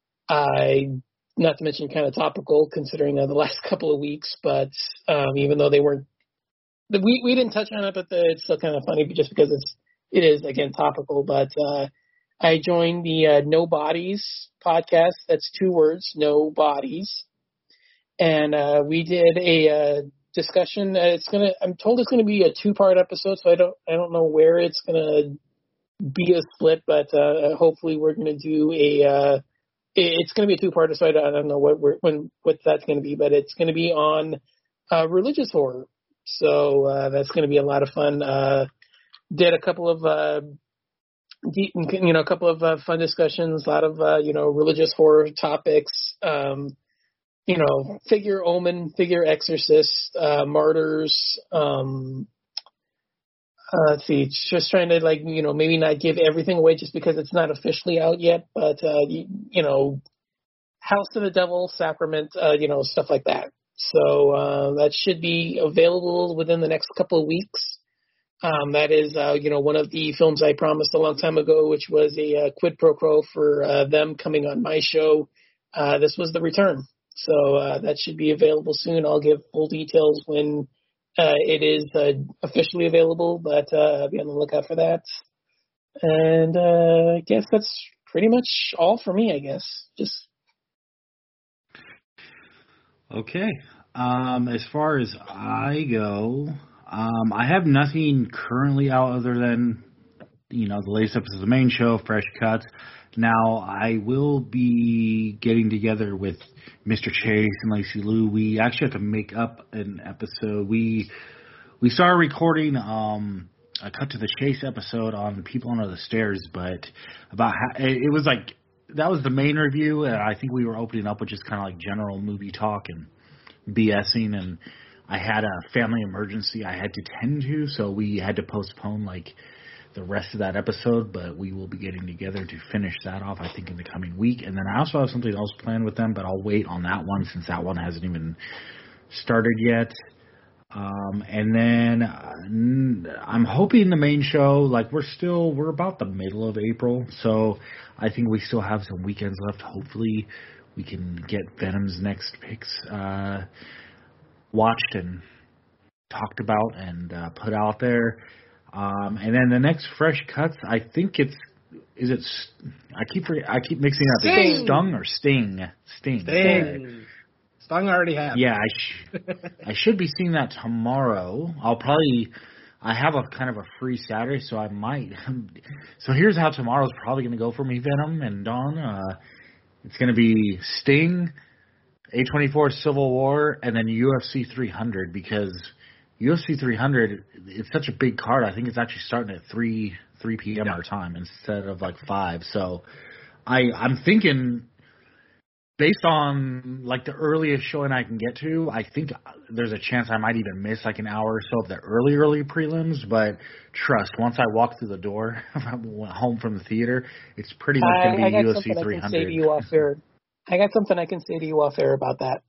S4: I Not to mention kind of topical considering uh, the last couple of weeks, but um, even though they weren't, we we didn't touch on it, but the, it's still kind of funny just because it's it is again topical. But uh, I joined the uh, No Bodies podcast. That's two words, No Bodies, and uh, we did a uh, discussion. Uh, it's gonna. I'm told it's gonna be a two part episode, so I don't I don't know where it's gonna be a split, but uh, hopefully we're gonna do a. Uh, It's going to be a two-parter, so I don't, I don't know what we're, when what that's going to be, but it's going to be on uh, religious horror. So uh, that's going to be a lot of fun. Uh, did a couple of uh, deep, you know, a couple of uh, fun discussions. A lot of uh, you know religious horror topics. Um, you know, figure Omen, figure Exorcist, uh, Martyrs. Um, uh, let's see, just trying to like you know maybe not give everything away just because it's not officially out yet, but uh, you, you know, House of the Devil, Sacrament, uh, you know, stuff like that. So uh, that should be available within the next couple of weeks. Um, that is, uh, you know, one of the films I promised a long time ago, which was a uh, quid pro quo for uh, them coming on my show. Uh, this was the return. So uh, that should be available soon. I'll give full details when uh, it is uh, officially available, but uh, be on the lookout for that. And uh, I guess that's pretty much all for me, I guess. Just
S2: Okay. Um, as far as I go, um, I have nothing currently out other than, you know, the latest episode of the main show, Fresh Cuts. Now, I will be getting together with Mister Chase and Lacey Lou. We actually have to make up an episode. We we started recording um, a Cut to the Chase episode on People Under the Stairs, but about how, it, it was like, that was the main review, and I think we were opening up with just kind of like general movie talk and BSing, and I had a family emergency I had to tend to, so we had to postpone like the rest of that episode, but we will be getting together to finish that off, I think, in the coming week. And then I also have something else planned with them, but I'll wait on that one since that one hasn't even started yet. Um, and then uh, I'm hoping the main show, like we're still, we're about the middle of April, so I think we still have some weekends left. Hopefully we can get Venom's next picks uh, watched and talked about and uh, put out there. Um, and then the next Fresh Cuts, I think it's, is it, I keep I keep mixing up.
S5: Sting.
S2: Is it Stung or Sting? Sting.
S5: Sting. Stung already have.
S2: Yeah, I, sh- I should be seeing that tomorrow. I'll probably, I have a kind of a free Saturday, so I might. So here's how tomorrow's probably going to go for me, Venom and Dawn. Uh, it's going to be Sting, A twenty-four Civil War, and then U F C three hundred, because U F C three hundred, it's such a big card. I think it's actually starting at three p.m.
S5: Yeah.
S2: our time instead of like five. So I, I'm thinking, based on like the earliest showing I can get to, I think there's a chance I might even miss like an hour or so of the early, early prelims. But trust, once I walk through the door home from the theater, it's pretty much going to be
S4: I, I
S2: U F C
S4: got
S2: three hundred.
S4: something I can say to you off air. I got something I can say to you off air about that.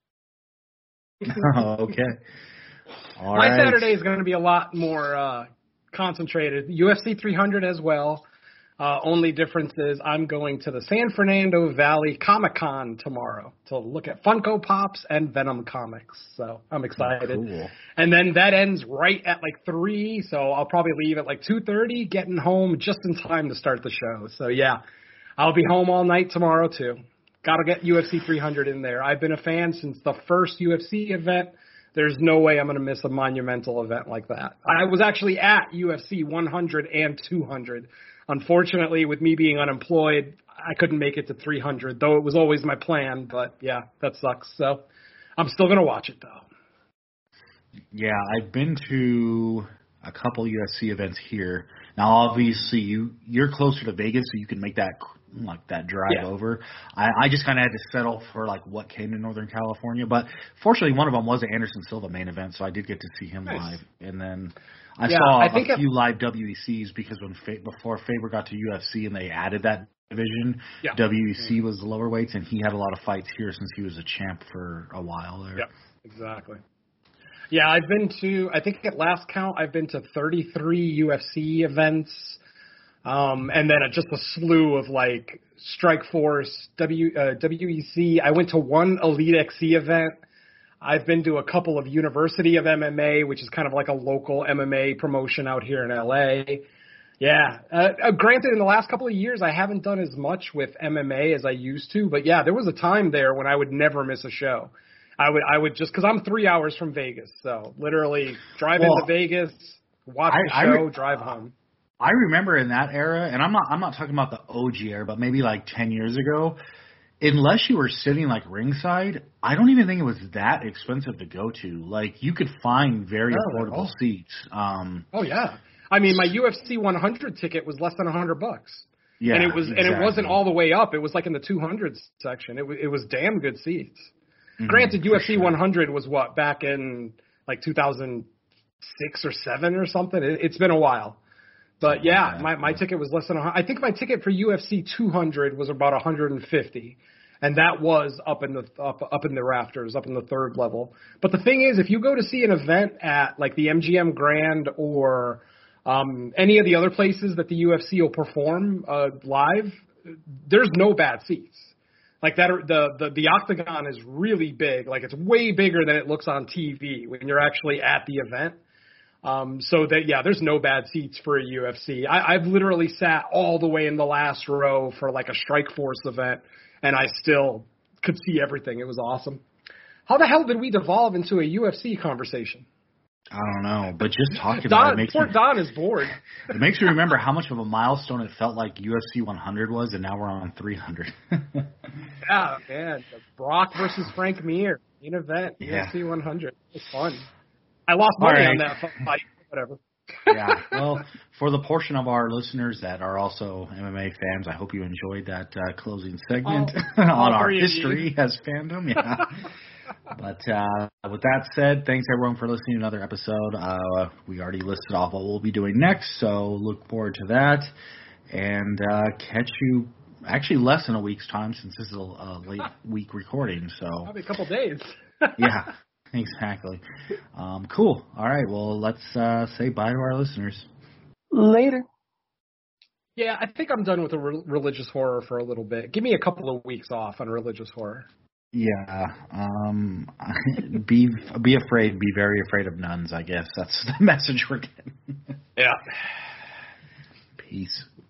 S2: Oh, okay. All
S5: My
S2: right.
S5: Saturday is going to be a lot more uh, concentrated. U F C three hundred as well. Uh, only difference is I'm going to the San Fernando Valley Comic Con tomorrow to look at Funko Pops and Venom comics. So I'm excited.
S2: Oh, cool.
S5: And then that ends right at like three, so I'll probably leave at like two thirty, getting home just in time to start the show. So yeah, I'll be home all night tomorrow too. Got to get U F C three hundred in there. I've been a fan since the first U F C event. There's no way I'm going to miss a monumental event like that. I was actually at U F C one hundred and two hundred. Unfortunately, with me being unemployed, I couldn't make it to three hundred, though it was always my plan. But, yeah, that sucks. So I'm still going to watch it, though.
S2: Yeah, I've been to a couple U F C events here. Now, obviously, you, you're closer to Vegas, so you can make that like that drive
S5: Yeah.
S2: over. I, I just kind of had to settle for like what came to Northern California. But fortunately, one of them was the Anderson Silva main event, so I did get to see him
S5: Nice.
S2: live. And then I
S5: Yeah,
S2: saw
S5: I
S2: a
S5: think
S2: few
S5: it-
S2: live W E Cs because when Fa- before Faber got to U F C and they added that division,
S5: Yeah.
S2: W E C was the lower weights, and he had a lot of fights here since he was a champ for a while there.
S5: Yep, exactly. Yeah, I've been to, I think at last count, I've been to thirty-three U F C events, um, and then just a slew of like Strike Force, W, uh, W E C. I went to one Elite X C event. I've been to a couple of University of M M A, which is kind of like a local M M A promotion out here in L A. Yeah, uh, uh, granted, in the last couple of years, I haven't done as much with M M A as I used to, but yeah, there was a time there when I would never miss a show. I would, I would just, because I'm three hours from Vegas, so literally drive
S2: Well,
S5: into Vegas, watch the
S2: I- I
S5: show,
S2: re-
S5: drive home.
S2: I remember in that era, and I'm not I'm not talking about the O G era, but maybe like ten years ago, unless you were sitting like ringside, I don't even think it was that expensive to go to. Like you could find very
S5: No,
S2: affordable
S5: oh.
S2: seats. Um,
S5: Oh yeah, I mean my U F C one hundred ticket was less than a hundred bucks.
S2: yeah,
S5: and it was
S2: exactly.
S5: and it wasn't all the way up. It was like in the two hundreds section. It was it was damn good seats.
S2: Mhm,
S5: Granted,
S2: for
S5: U F C
S2: sure.
S5: one hundred was what back in like two thousand six or seven or something. It, it's been a while, but yeah,
S2: like that,
S5: my my
S2: yeah.
S5: ticket was less than. A, I think my ticket for U F C two hundred was about one hundred fifty, and that was up in the up up in the rafters, up in the third level. But the thing is, if you go to see an event at like the M G M Grand or um, any of the other places that the U F C will perform uh, live, there's no bad seats. Like that, the, the the octagon is really big. Like it's way bigger than it looks on T V when you're actually at the event. Um, so that yeah, there's no bad seats for a U F C. I, I've literally sat all the way in the last row for like a Strikeforce event, and I still could see everything. It was awesome. How the hell did we devolve into a U F C conversation?
S2: I don't know, but just talking about it
S5: Don,
S2: makes
S5: poor
S2: me,
S5: Don is bored.
S2: it makes me remember how much of a milestone it felt like U F C one hundred was, and now we're on three hundred.
S5: Yeah, man. Brock versus Frank Mir, main event,
S2: Yeah.
S5: U F C one hundred. It's fun. I lost
S2: All
S5: money
S2: right.
S5: on that fight. Whatever.
S2: Yeah. Well, for the portion of our listeners that are also M M A fans, I hope you enjoyed that uh, closing segment
S5: All-
S2: on
S5: all
S2: our
S5: three of
S2: history as fandom. Yeah. But uh, with that said, thanks everyone for listening to another episode. Uh, we already listed off what we'll be doing next, so look forward to that. And uh, catch you actually less than a week's time since this is a, a late week recording. So
S5: Probably a couple days.
S2: yeah, exactly. Um, cool. All right. Well, let's uh, say bye to our listeners.
S4: Later.
S5: Yeah, I think I'm done with the re- religious horror for a little bit. Give me a couple of weeks off on religious horror.
S2: Yeah. Um, be be afraid. Be very afraid of nuns. I guess that's the message we're getting.
S5: Yeah.
S2: Peace.